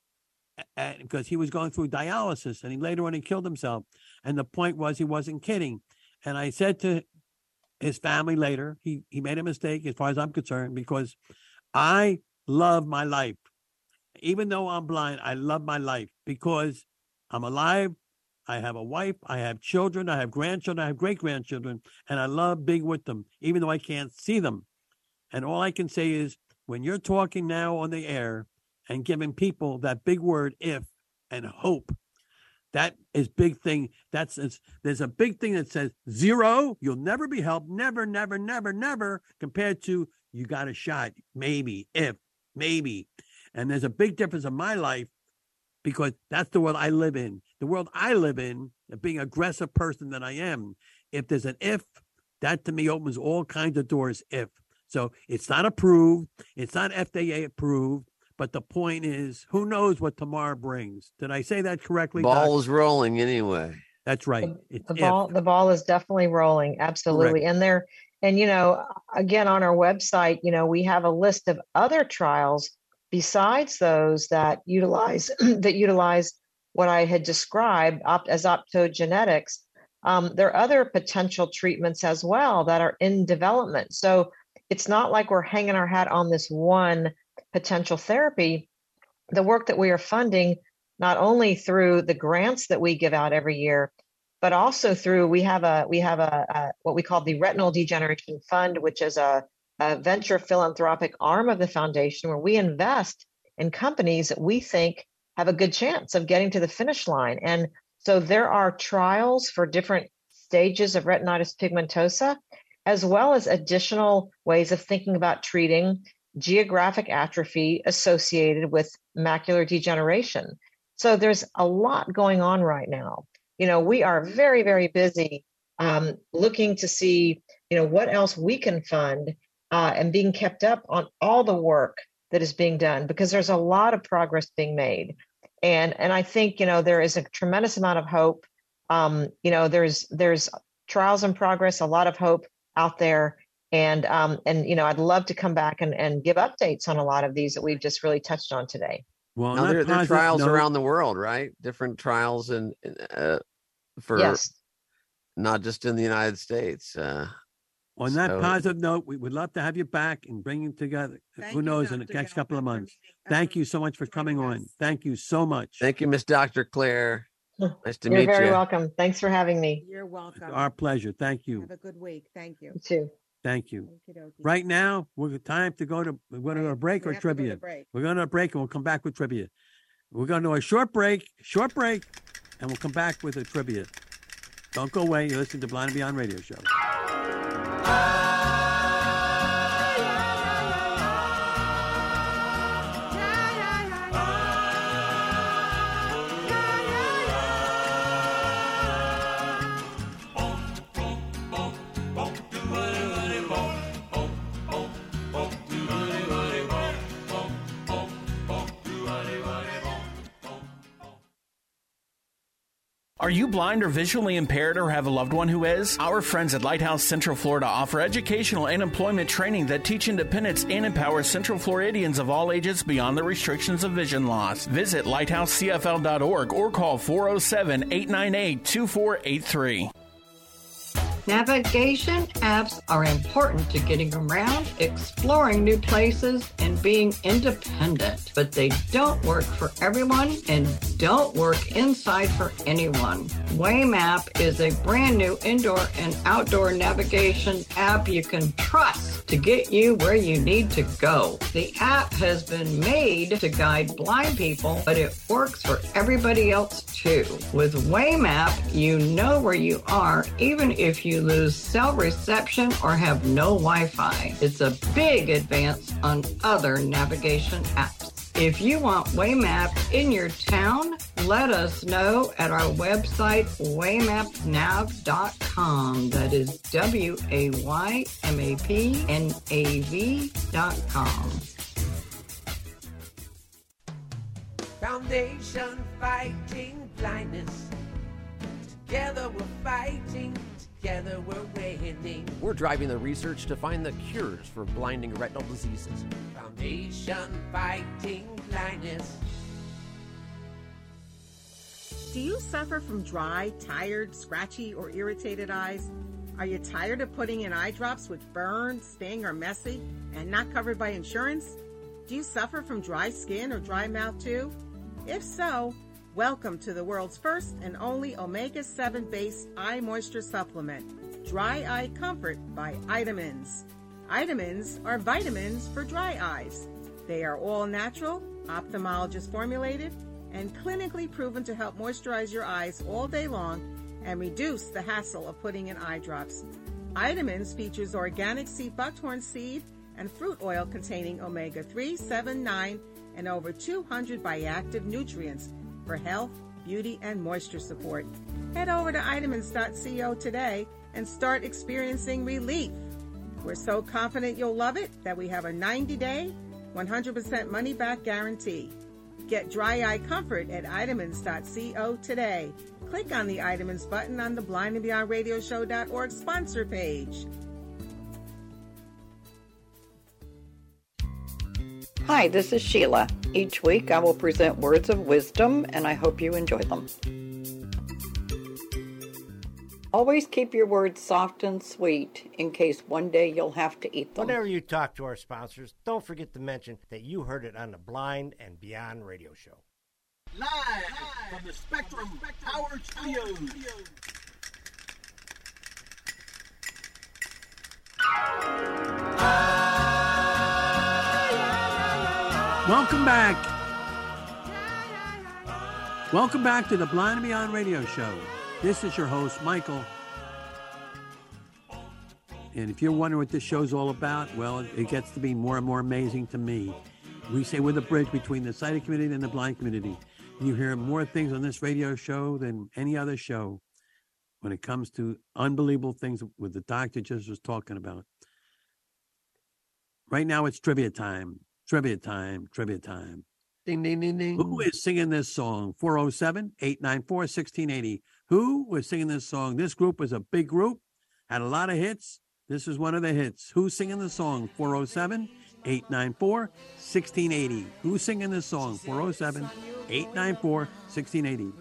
Speaker 8: at, because he was going through dialysis, and he later on he killed himself. And the point was he wasn't kidding. And I said to his family later, he he made a mistake as far as I'm concerned because I love my life. Even though I'm blind, I love my life because I'm alive. I have a wife. I have children. I have grandchildren. I have great grandchildren, and I love being with them, even though I can't see them. And all I can say is, when you're talking now on the air and giving people that big word if and hope, that is big thing. That's it's, there's a big thing that says zero, you'll never be helped, never, never, never, never, compared to you got a shot, maybe, if, maybe. And there's a big difference in my life because that's the world I live in. The world I live in, being an aggressive person that I am, if there's an if, that to me opens all kinds of doors if. So it's not approved. It's not F D A approved. But the point is, who knows what tomorrow brings? Did I say that correctly?
Speaker 2: Ball
Speaker 8: Doc?
Speaker 2: is rolling anyway.
Speaker 8: That's right. It's
Speaker 12: The
Speaker 8: if.
Speaker 12: ball, the ball is definitely rolling. Absolutely.
Speaker 8: Correct.
Speaker 12: And there, and you know, again, on our website, you know, we have a list of other trials besides those that utilize that utilize what I had described opt, as optogenetics. Um, there are other potential treatments as well that are in development. So it's not like we're hanging our hat on this one potential therapy. The work that we are funding, not only through the grants that we give out every year, but also through we have a we have a, a what we call the Retinal Degeneration Fund, which is a, a venture philanthropic arm of the foundation where we invest in companies that we think have a good chance of getting to the finish line. And so there are trials for different stages of retinitis pigmentosa, as well as additional ways of thinking about treating geographic atrophy associated with macular degeneration. So there's a lot going on right now. You know, we are very, very busy um, looking to see, you know, what else we can fund uh, and being kept up on all the work that is being done because there's a lot of progress being made. And, and I think, you know, there is a tremendous amount of hope. Um, you know, there's, there's trials in progress, a lot of hope out there. And, um, and, you know, I'd love to come back and, and give updates on a lot of these that we've just really touched on today.
Speaker 2: Well, now, there, there are trials note, around the world, right? Different trials and uh, for
Speaker 12: yes.
Speaker 2: not just in the United States. Uh,
Speaker 8: on so. that positive note, we would love to have you back and bring them together.
Speaker 3: Thank
Speaker 8: Who knows,
Speaker 3: you,
Speaker 8: in the next couple of months. Thank you so much for coming on. Thank you so much.
Speaker 2: Thank you, Miss Doctor Claire. Nice to
Speaker 12: You're
Speaker 2: meet you.
Speaker 12: You're very welcome. Thanks for having me.
Speaker 3: You're welcome.
Speaker 8: Our pleasure. Thank you.
Speaker 3: Have a good week. Thank you.
Speaker 12: You too.
Speaker 8: Thank you. Right now, we're time to go to we're going to a break or trivia.
Speaker 3: Break.
Speaker 8: We're going to a break and we'll come back with trivia. We're going to a short break, short break, and we'll come back with a trivia. Don't go away. You're listening to Blind and Beyond Radio Show.
Speaker 14: Are you blind or visually impaired or have a loved one who is? Our friends at Lighthouse Central Florida offer educational and employment training that teach independence and empower Central Floridians of all ages beyond the restrictions of vision loss. Visit lighthouse c f l dot org or call four oh seven, eight nine eight, two four eight three.
Speaker 4: Navigation apps are important to getting around, exploring new places, and being independent. But they don't work for everyone and don't work inside for anyone. Waymap is a brand new indoor and outdoor navigation app you can trust to get you where you need to go. The app has been made to guide blind people, but it works for everybody else too. With Waymap, you know where you are, even if you lose cell reception or have no Wi-Fi. It's a big advance on other navigation apps. If you want Waymap in your town, let us know at our website, waymap nav dot com. That is W A Y M A P N A V dot com.
Speaker 2: Foundation Fighting Blindness. Together we're fighting. Together we're winning. We're driving the research to find the cures for blinding retinal diseases. Foundation Fighting Blindness.
Speaker 3: Do you suffer from dry, tired, scratchy, or irritated eyes? Are you tired of putting in eye drops which burn, sting, or messy and not covered by insurance? Do you suffer from dry skin or dry mouth too? If so, welcome to the world's first and only omega seven based eye moisture supplement, Dry Eye Comfort by Itamins. Itamins are vitamins for dry eyes. They are all natural, ophthalmologist formulated, and clinically proven to help moisturize your eyes all day long and reduce the hassle of putting in eye drops. Itamins features organic sea buckthorn seed and fruit oil containing omega three, seven, nine, and over two hundred bioactive nutrients for health, beauty, and moisture support. Head over to itamins dot co today and start experiencing relief. We're so confident you'll love it that we have a ninety-day, one hundred percent money-back guarantee. Get Dry Eye Comfort at itamins dot co today. Click on the Itamins button on the blind and beyond radio show dot org sponsor page.
Speaker 4: Hi, this is Sheila. Each week I will present words of wisdom, and I hope you enjoy them. Always keep your words soft and sweet in case one day you'll have to eat them.
Speaker 11: Whenever you talk to our sponsors, don't forget to mention that you heard it on the Blind and Beyond Radio Show.
Speaker 5: Live from the Spectrum Power Studios.
Speaker 8: Welcome back. Welcome back to the Blind and Beyond Radio Show. This is your host, Michael. And if you're wondering what this show's all about, well, it gets to be more and more amazing to me. We say we're the bridge between the sighted community and the blind community. You hear more things on this radio show than any other show when it comes to unbelievable things with the doctor just was talking about. Right now it's trivia time, trivia time, trivia time.
Speaker 2: Ding, ding, ding, ding.
Speaker 8: Who is singing this song? four oh seven, eight nine four, one six eight oh. Who was singing this song? This group was a big group, had a lot of hits. This is one of the hits. Who's singing the song? four oh seven, eight nine four, one six eight oh. Who's singing this song? four oh seven, eight nine four, one six eight oh.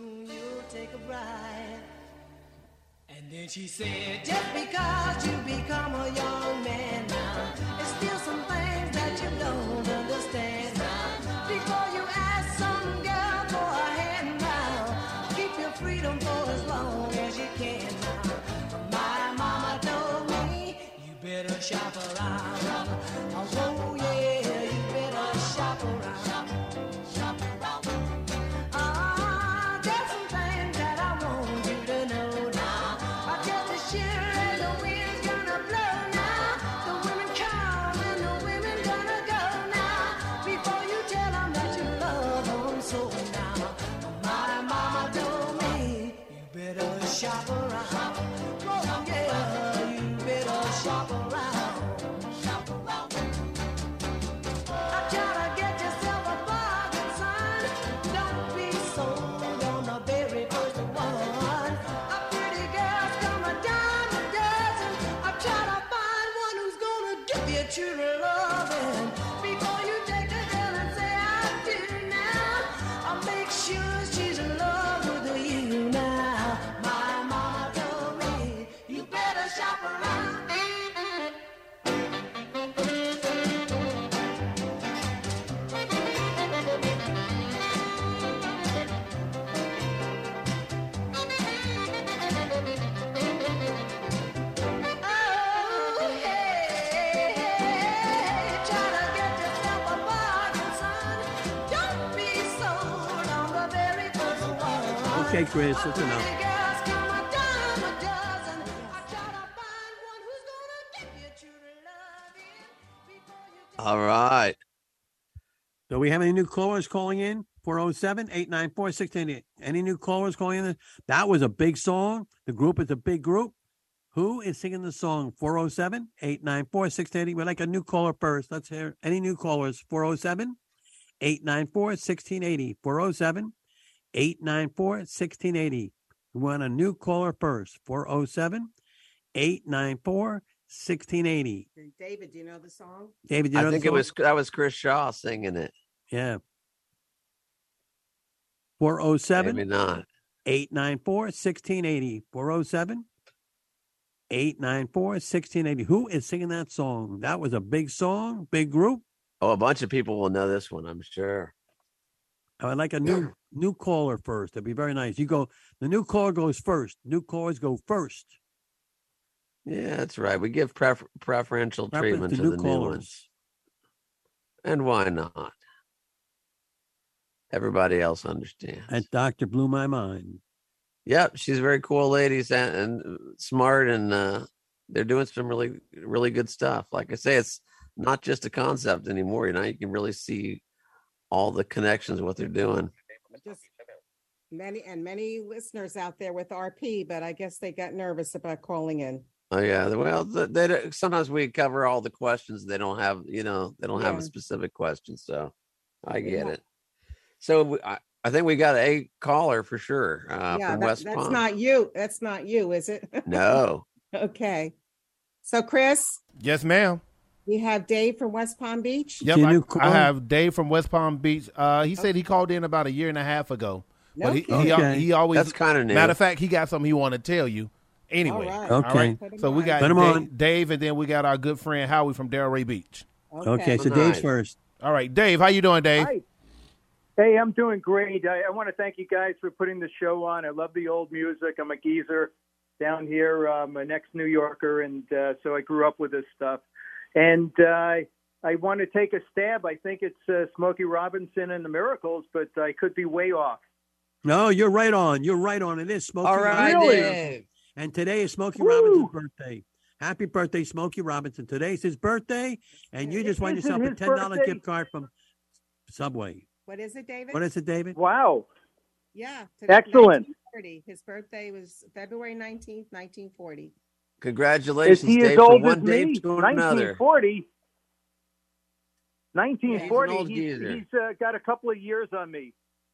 Speaker 15: And then she said, just because you become a young man now, there's still some things that you don't understand now. Before you ask some girl for a hand now, keep your freedom for as long as you can now. My mama told me, you better shop around. Oh yeah, you better shop around. Shop around. Ah, there's some things that I want you to know now. I tell the sure and the wind's gonna blow now. The women come and the women gonna go now. Before you tell them that you love them so now. My mama told me, you better shop around. Oh yeah, you better shop around. Shop around. I try to get yourself a bargain, son. Don't be sold on the very first one. A pretty girl's come a dime a dozen. I try to find one who's gonna give you true loving. Before you take a girl and say I do now, I'll make sure she's in love with you now. My mama told me, you better shop around. Oh, hey, try to get yourself a bargain, son. Don't be sold on the very first one.
Speaker 8: Okay, Chris, that's
Speaker 15: Pretty
Speaker 8: enough.
Speaker 15: girls come a dime a dozen. I try to find one who's gonna give you true loving.
Speaker 2: All right.
Speaker 8: Do we have any new callers calling in? four oh seven, eight nine four, one six eight oh. Any new callers calling in? That was a big song. The group is a big group. Who is singing the song? four oh seven, eight nine four, one six eight oh. We'd like a new caller first. Let's hear any new callers. four oh seven, eight nine four, one six eight oh. four oh seven, eight nine four, one six eight oh. We want a new caller first. four oh seven, eight nine four, one six eight oh.
Speaker 3: David, do you know the song?
Speaker 8: David, do you know
Speaker 2: I
Speaker 8: the
Speaker 2: think it
Speaker 8: song?
Speaker 2: was that was Chris Shaw singing it.
Speaker 8: Yeah. four oh seven,
Speaker 2: Maybe not.
Speaker 8: eight nine four, one six eight oh. four oh seven, eight nine four, one six eight oh. Who is singing that song? That was a big song, big group.
Speaker 2: Oh, a bunch of people will know this one, I'm sure.
Speaker 8: I would like a new new caller first. That'd be very nice. You go, the new caller goes first. New callers go first.
Speaker 2: Yeah, that's right. We give prefer- preferential
Speaker 8: Preference
Speaker 2: treatment
Speaker 8: to
Speaker 2: to,
Speaker 8: new
Speaker 2: the new
Speaker 8: callers.
Speaker 2: ones. And why not? Everybody else understands.
Speaker 8: That doctor blew my mind.
Speaker 2: Yep, she's a very cool lady and, and smart, and uh, they're doing some really, really good stuff. Like I say, it's not just a concept anymore. You know, you can really see all the connections, what they're doing.
Speaker 3: Just many and many listeners out there with R P, but I guess they got nervous about calling in.
Speaker 2: Oh yeah, well, they, they sometimes we cover all the questions. They don't have, you know, they don't have
Speaker 3: Yeah.
Speaker 2: a specific question, so I get
Speaker 3: Yeah.
Speaker 2: it. So we, I, I think we got a caller for sure uh,
Speaker 3: yeah,
Speaker 2: from
Speaker 3: that-
Speaker 2: West
Speaker 3: that's
Speaker 2: Palm.
Speaker 3: not you. That's not you, is it?
Speaker 2: No.
Speaker 3: Okay. So, Chris,
Speaker 16: Yes, ma'am.
Speaker 3: we have Dave from West Palm Beach.
Speaker 16: Yep, I, I have Dave from West Palm Beach. Uh, he said he called in about a year and a half ago.
Speaker 3: No
Speaker 16: But he,
Speaker 3: kidding.
Speaker 16: he,
Speaker 8: Okay.
Speaker 16: he always
Speaker 2: That's kinda new.
Speaker 16: Matter of fact, he got something he wanted to tell you. Anyway,
Speaker 3: All right.
Speaker 8: Okay.
Speaker 3: Put him
Speaker 16: So we
Speaker 3: on.
Speaker 16: got
Speaker 8: Put him
Speaker 16: Dave,
Speaker 8: on.
Speaker 16: Dave, and then we got our good friend Howie from Delray Beach.
Speaker 8: Okay, so
Speaker 2: Nice.
Speaker 8: Dave's first.
Speaker 16: All right, Dave, how you doing, Dave?
Speaker 17: Hi. Hey, I'm doing great. I, I want to thank you guys for putting the show on. I love the old music. I'm a geezer down here. I'm an ex-New Yorker, and uh, so I grew up with this stuff. And uh, I want to take a stab. I think it's uh, Smokey Robinson and the Miracles, but I could be way off.
Speaker 8: No, you're right on. You're right on. It is Smokey
Speaker 2: All right,
Speaker 8: Robinson.
Speaker 2: Dave.
Speaker 8: And today is Smokey
Speaker 17: Woo!
Speaker 8: Robinson's birthday. Happy birthday, Smokey Robinson. Today's his birthday, and you just won
Speaker 17: Is it
Speaker 8: yourself a
Speaker 17: his
Speaker 8: ten dollars
Speaker 17: birthday?
Speaker 8: gift card from Subway.
Speaker 3: What is it, David?
Speaker 8: What is it, David?
Speaker 17: Wow.
Speaker 3: Yeah. to
Speaker 17: Excellent.
Speaker 3: nineteen forty. His birthday was February nineteenth, nineteen forty.
Speaker 17: Is
Speaker 2: Congratulations,
Speaker 17: he as
Speaker 2: Dave, from
Speaker 17: old as
Speaker 2: one
Speaker 17: me?
Speaker 2: Dave to another.
Speaker 17: nineteen forty. nineteen forty.
Speaker 2: He's an old
Speaker 17: he's
Speaker 2: geezer.
Speaker 17: he's uh, got a couple of years on me.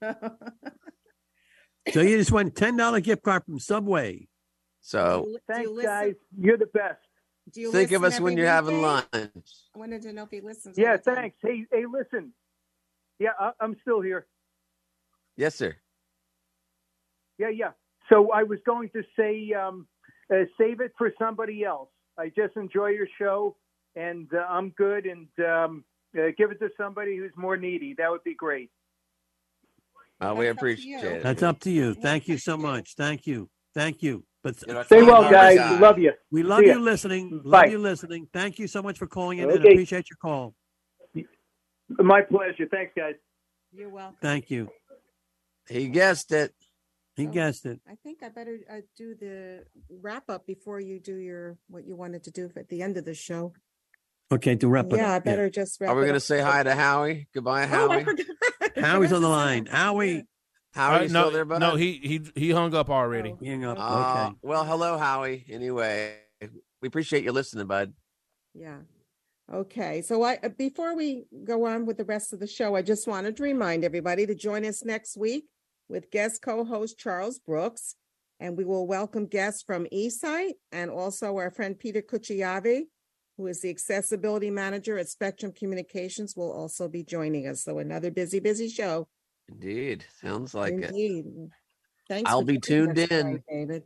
Speaker 8: So you just won a ten dollar gift card from Subway.
Speaker 2: So
Speaker 17: Thanks,
Speaker 3: you listen-
Speaker 17: guys. You're the best.
Speaker 3: Do you
Speaker 2: think of
Speaker 3: listen
Speaker 2: us when
Speaker 3: every
Speaker 2: you're having
Speaker 3: weekday?
Speaker 2: lunch.
Speaker 3: I wanted to know if he listens.
Speaker 17: Yeah,
Speaker 3: all the time.
Speaker 17: thanks. Hey, hey, listen. Yeah, I, I'm still here.
Speaker 2: Yes, sir.
Speaker 17: Yeah, yeah. So I was going to say, um, uh, save it for somebody else. I just enjoy your show, and uh, I'm good. And um, uh, give it to somebody who's more needy. That would be great.
Speaker 2: Uh, we
Speaker 3: That's up to
Speaker 2: appreciate
Speaker 3: you.
Speaker 2: it.
Speaker 8: That's up to you. Thank you so much. Thank you. Thank you. But
Speaker 17: Stay well, guys.
Speaker 2: guy.
Speaker 17: Love you.
Speaker 8: we love
Speaker 17: See ya.
Speaker 8: you listening.
Speaker 17: Bye.
Speaker 8: Love you listening. Thank you so much for calling in and
Speaker 17: Okay.
Speaker 8: appreciate your call.
Speaker 17: My pleasure. Thanks, guys.
Speaker 3: You're welcome.
Speaker 8: Thank you.
Speaker 2: He guessed it.
Speaker 8: He guessed it.
Speaker 3: I think I better uh, do the wrap up before you do your what you wanted to do at the end of the show.
Speaker 8: Okay, to wrap it
Speaker 3: Yeah, I
Speaker 8: up.
Speaker 3: better just wrap
Speaker 2: Are we
Speaker 3: it
Speaker 2: going to
Speaker 3: up.
Speaker 2: say hi to Howie? Goodbye,
Speaker 3: Oh, I
Speaker 2: Howie.
Speaker 3: forgot.
Speaker 8: Howie's on the line. Howie.
Speaker 2: Howie,
Speaker 16: Uh,
Speaker 2: you
Speaker 16: no,
Speaker 2: still there, bud?
Speaker 16: no, he he he hung up already.
Speaker 8: He hung up.
Speaker 2: Uh,
Speaker 8: Okay.
Speaker 2: Well, hello, Howie. Anyway, we appreciate you listening, bud.
Speaker 3: Yeah. Okay. So I uh, before we go on with the rest of the show, I just wanted to remind everybody to join us next week with guest co-host Charles Brooks, and we will welcome guests from eSight and also our friend Peter Cucciavi, who is the accessibility manager at Spectrum Communications, will also be joining us. So another busy, busy show.
Speaker 2: Indeed. Sounds like it.
Speaker 3: Indeed. Thanks.
Speaker 2: I'll
Speaker 3: for
Speaker 2: be
Speaker 3: joining
Speaker 2: tuned
Speaker 3: us
Speaker 2: in.
Speaker 3: tonight, David.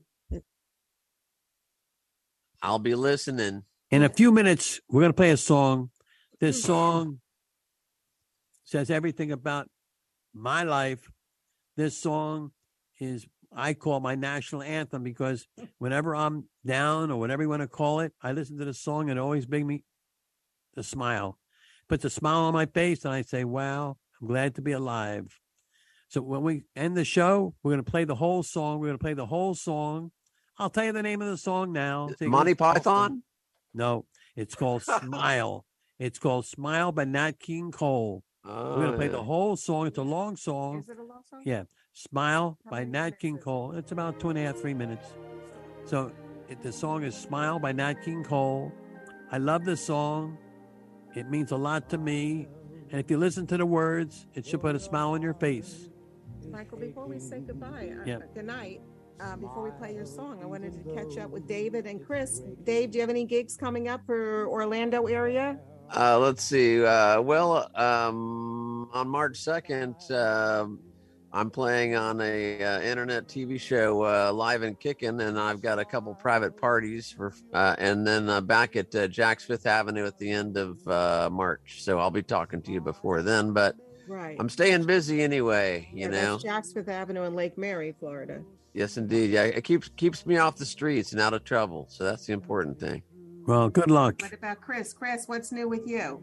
Speaker 2: I'll be listening.
Speaker 8: In a few minutes, we're going to play a song. This song says everything about my life. This song is, I call my national anthem because whenever I'm down or whatever you want to call it, I listen to the song and it always brings me a smile. Puts a smile on my face and I say, wow, I'm glad to be alive. So when we end the show, we're going to play the whole song. We're going to play the whole song. I'll tell you the name of the song now. So you
Speaker 2: Monty
Speaker 8: can-
Speaker 2: Python?
Speaker 8: No, it's called Smile. It's called Smile by Nat King Cole.
Speaker 2: Oh,
Speaker 8: We're going to play
Speaker 2: yeah.
Speaker 8: the whole song. It's a long song.
Speaker 3: Is it a long song?
Speaker 8: Yeah. Smile by Nat King Cole. It's about two and a half, three minutes. So it, the song is Smile by Nat King Cole. I love this song. It means a lot to me. And if you listen to the words, it should put a smile on your face.
Speaker 3: Michael, before we say goodbye, uh,
Speaker 8: Yeah.
Speaker 3: uh, good night. Uh, before we play your song, I wanted to catch up with David and Chris. Dave, do you have any gigs coming up for Orlando area?
Speaker 2: Uh, let's see. Uh, well, um, on March second, um, I'm playing on a uh, internet T V show, uh, Live and Kickin', and I've got a couple private parties for, uh, and then uh, back at uh, Jack's Fifth Avenue at the end of uh, March. So I'll be talking to you before then, but
Speaker 3: Right.
Speaker 2: I'm staying busy anyway. You
Speaker 3: Yeah,
Speaker 2: know.
Speaker 3: that's Jack's Fifth Avenue in Lake Mary, Florida.
Speaker 2: Yes, indeed. Yeah, it keeps keeps me off the streets and out of trouble. So that's the important thing.
Speaker 8: Well, good luck.
Speaker 3: What about Chris? Chris, what's new with you?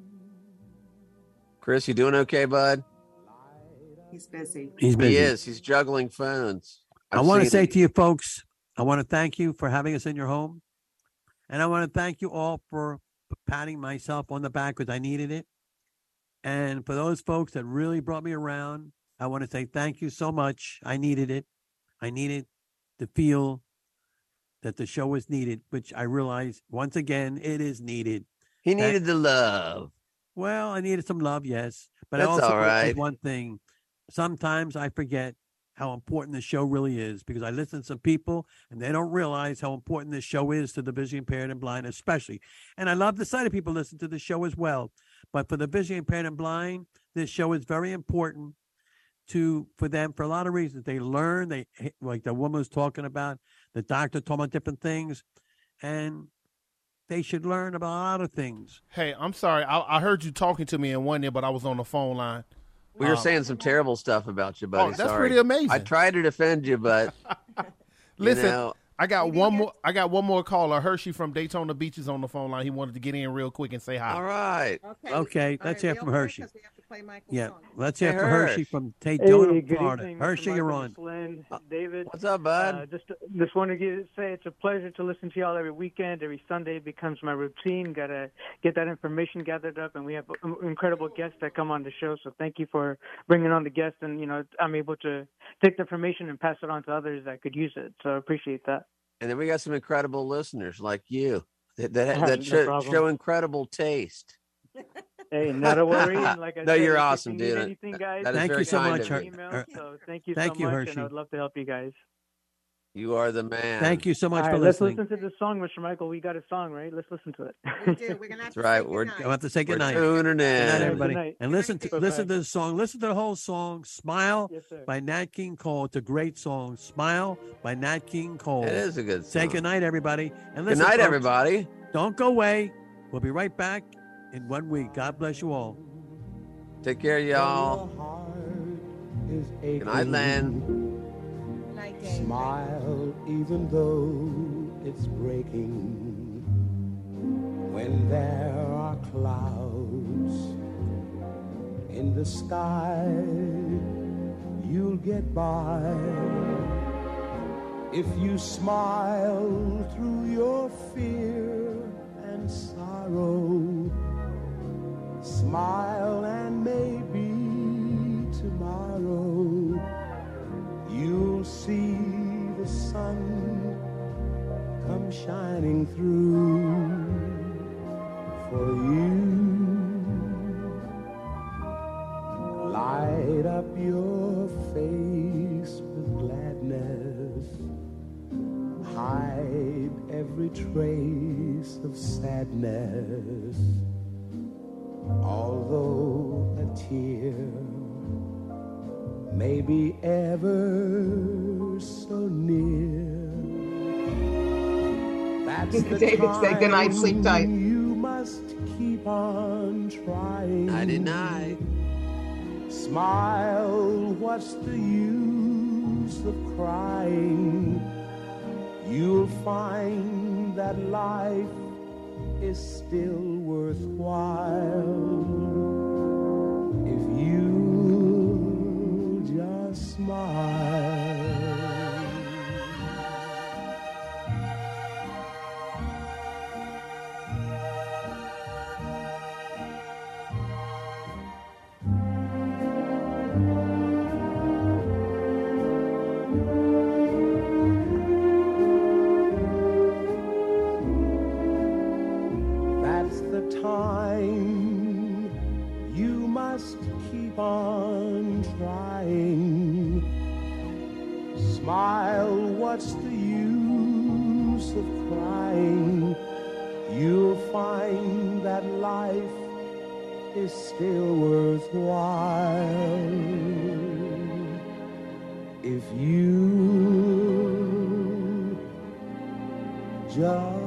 Speaker 2: Chris, you doing okay, bud?
Speaker 3: He's busy.
Speaker 8: He's busy.
Speaker 2: He is. He's juggling phones.
Speaker 8: I
Speaker 2: I've
Speaker 8: want to
Speaker 2: seen
Speaker 8: say
Speaker 2: it.
Speaker 8: to you folks, I want to thank you for having us in your home. And I want to thank you all for patting myself on the back because I needed it. And for those folks that really brought me around, I want to say thank you so much. I needed it. I needed to feel that the show was needed, which I realize once again, it is needed.
Speaker 2: He
Speaker 8: That-
Speaker 2: needed the love.
Speaker 8: Well, I needed some love, yes. But
Speaker 2: That's
Speaker 8: I also
Speaker 2: all
Speaker 8: realize
Speaker 2: right.
Speaker 8: one thing. Sometimes I forget how important the show really is because I listen to some people and they don't realize how important this show is to the visually impaired and blind, especially. And I love the sighted people listen to the show as well. But for the visually impaired and blind, this show is very important to for them for a lot of reasons. They learn, they like the woman was talking about, the doctor talking about different things, and they should learn about a lot of things.
Speaker 16: Hey, I'm sorry. I, I heard you talking to me in one ear, but I was on the phone line.
Speaker 2: We were
Speaker 16: Um,
Speaker 2: saying some terrible stuff about you, buddy.
Speaker 16: Oh, that's
Speaker 2: Sorry.
Speaker 16: pretty amazing.
Speaker 2: I tried to defend you, but
Speaker 16: Listen,
Speaker 2: you know,
Speaker 16: I got one more. I got one more caller. Hershey from Daytona Beach is on the phone line. He wanted to get in real quick and say hi.
Speaker 2: all right.
Speaker 8: Okay, let's hear from Hershey. Yeah, let's
Speaker 2: Hey,
Speaker 8: hear from Hershey
Speaker 2: Hersh.
Speaker 8: from
Speaker 18: Hey,
Speaker 8: Daytona,
Speaker 18: good
Speaker 8: Florida.
Speaker 18: evening, Mister
Speaker 8: Hershey, you're
Speaker 18: Michael,
Speaker 8: on.
Speaker 18: Miss Lynn, David.
Speaker 2: What's up, bud?
Speaker 18: Uh, just just want to give, say it's a pleasure to listen to y'all every weekend, every Sunday. It becomes my routine. Got to get that information gathered up, and we have um, incredible guests that come on the show. So thank you for bringing on the guests, and you know I'm able to take the information and pass it on to others that could use it. So I appreciate that.
Speaker 2: And then we got some incredible listeners like you that that,
Speaker 18: No
Speaker 2: that show,
Speaker 18: problem.
Speaker 2: show incredible taste.
Speaker 18: Hey, not a worry. And like I
Speaker 2: No,
Speaker 18: said,
Speaker 2: you're
Speaker 18: if you
Speaker 2: awesome,
Speaker 18: need
Speaker 2: dude.
Speaker 18: Anything, guys,
Speaker 2: That is
Speaker 8: Thank
Speaker 2: very
Speaker 8: you so
Speaker 2: kind
Speaker 8: much,
Speaker 2: of you.
Speaker 18: email,
Speaker 8: Her-
Speaker 18: so thank you
Speaker 8: Thank
Speaker 18: so
Speaker 8: you,
Speaker 18: much,
Speaker 8: Hershey.
Speaker 18: and I would love to help you guys.
Speaker 2: You are the man.
Speaker 8: Thank you so much
Speaker 18: All
Speaker 8: for
Speaker 18: right, let's
Speaker 8: listening.
Speaker 18: listen to the song, Mister Michael. We got a song, right? Let's listen to it.
Speaker 3: We do. We're gonna have
Speaker 2: That's
Speaker 3: to
Speaker 2: right.
Speaker 3: say
Speaker 2: We're
Speaker 3: goodnight.
Speaker 8: I have to say
Speaker 2: we're
Speaker 8: goodnight.
Speaker 2: tuning in.
Speaker 8: Good night, everybody.
Speaker 18: Good night.
Speaker 8: And listen to
Speaker 18: Bye-bye.
Speaker 8: listen to the song. Listen to the whole song. Smile
Speaker 18: Yes, sir.
Speaker 8: by Nat King Cole. It's a great song. Smile by Nat King Cole.
Speaker 2: It is a good
Speaker 8: Say
Speaker 2: song.
Speaker 8: good night, everybody. And
Speaker 2: Good
Speaker 8: listen,
Speaker 2: night,
Speaker 8: folks,
Speaker 2: everybody.
Speaker 8: Don't go away. We'll be right back in one week. God bless you all.
Speaker 2: Take care, y'all. Good night, Len.
Speaker 3: Night, Dave.
Speaker 19: Smile even though it's breaking. When there are clouds in the sky, you'll get by. If you smile through your fear and sorrow, smile and maybe tomorrow you'll see the sun come shining through for you. Light up your face with gladness, hide every trace of sadness. Although a tear may be ever so near, that's the
Speaker 3: David, say
Speaker 19: time
Speaker 3: goodnight, sleep tight.
Speaker 19: you must keep on trying.
Speaker 2: Nighty night.
Speaker 19: Smile, what's the use of crying? You'll find that life is still worthwhile if you just smile. That's the time you must keep on trying. Smile, what's the use of crying? You'll find that life is still worthwhile if you just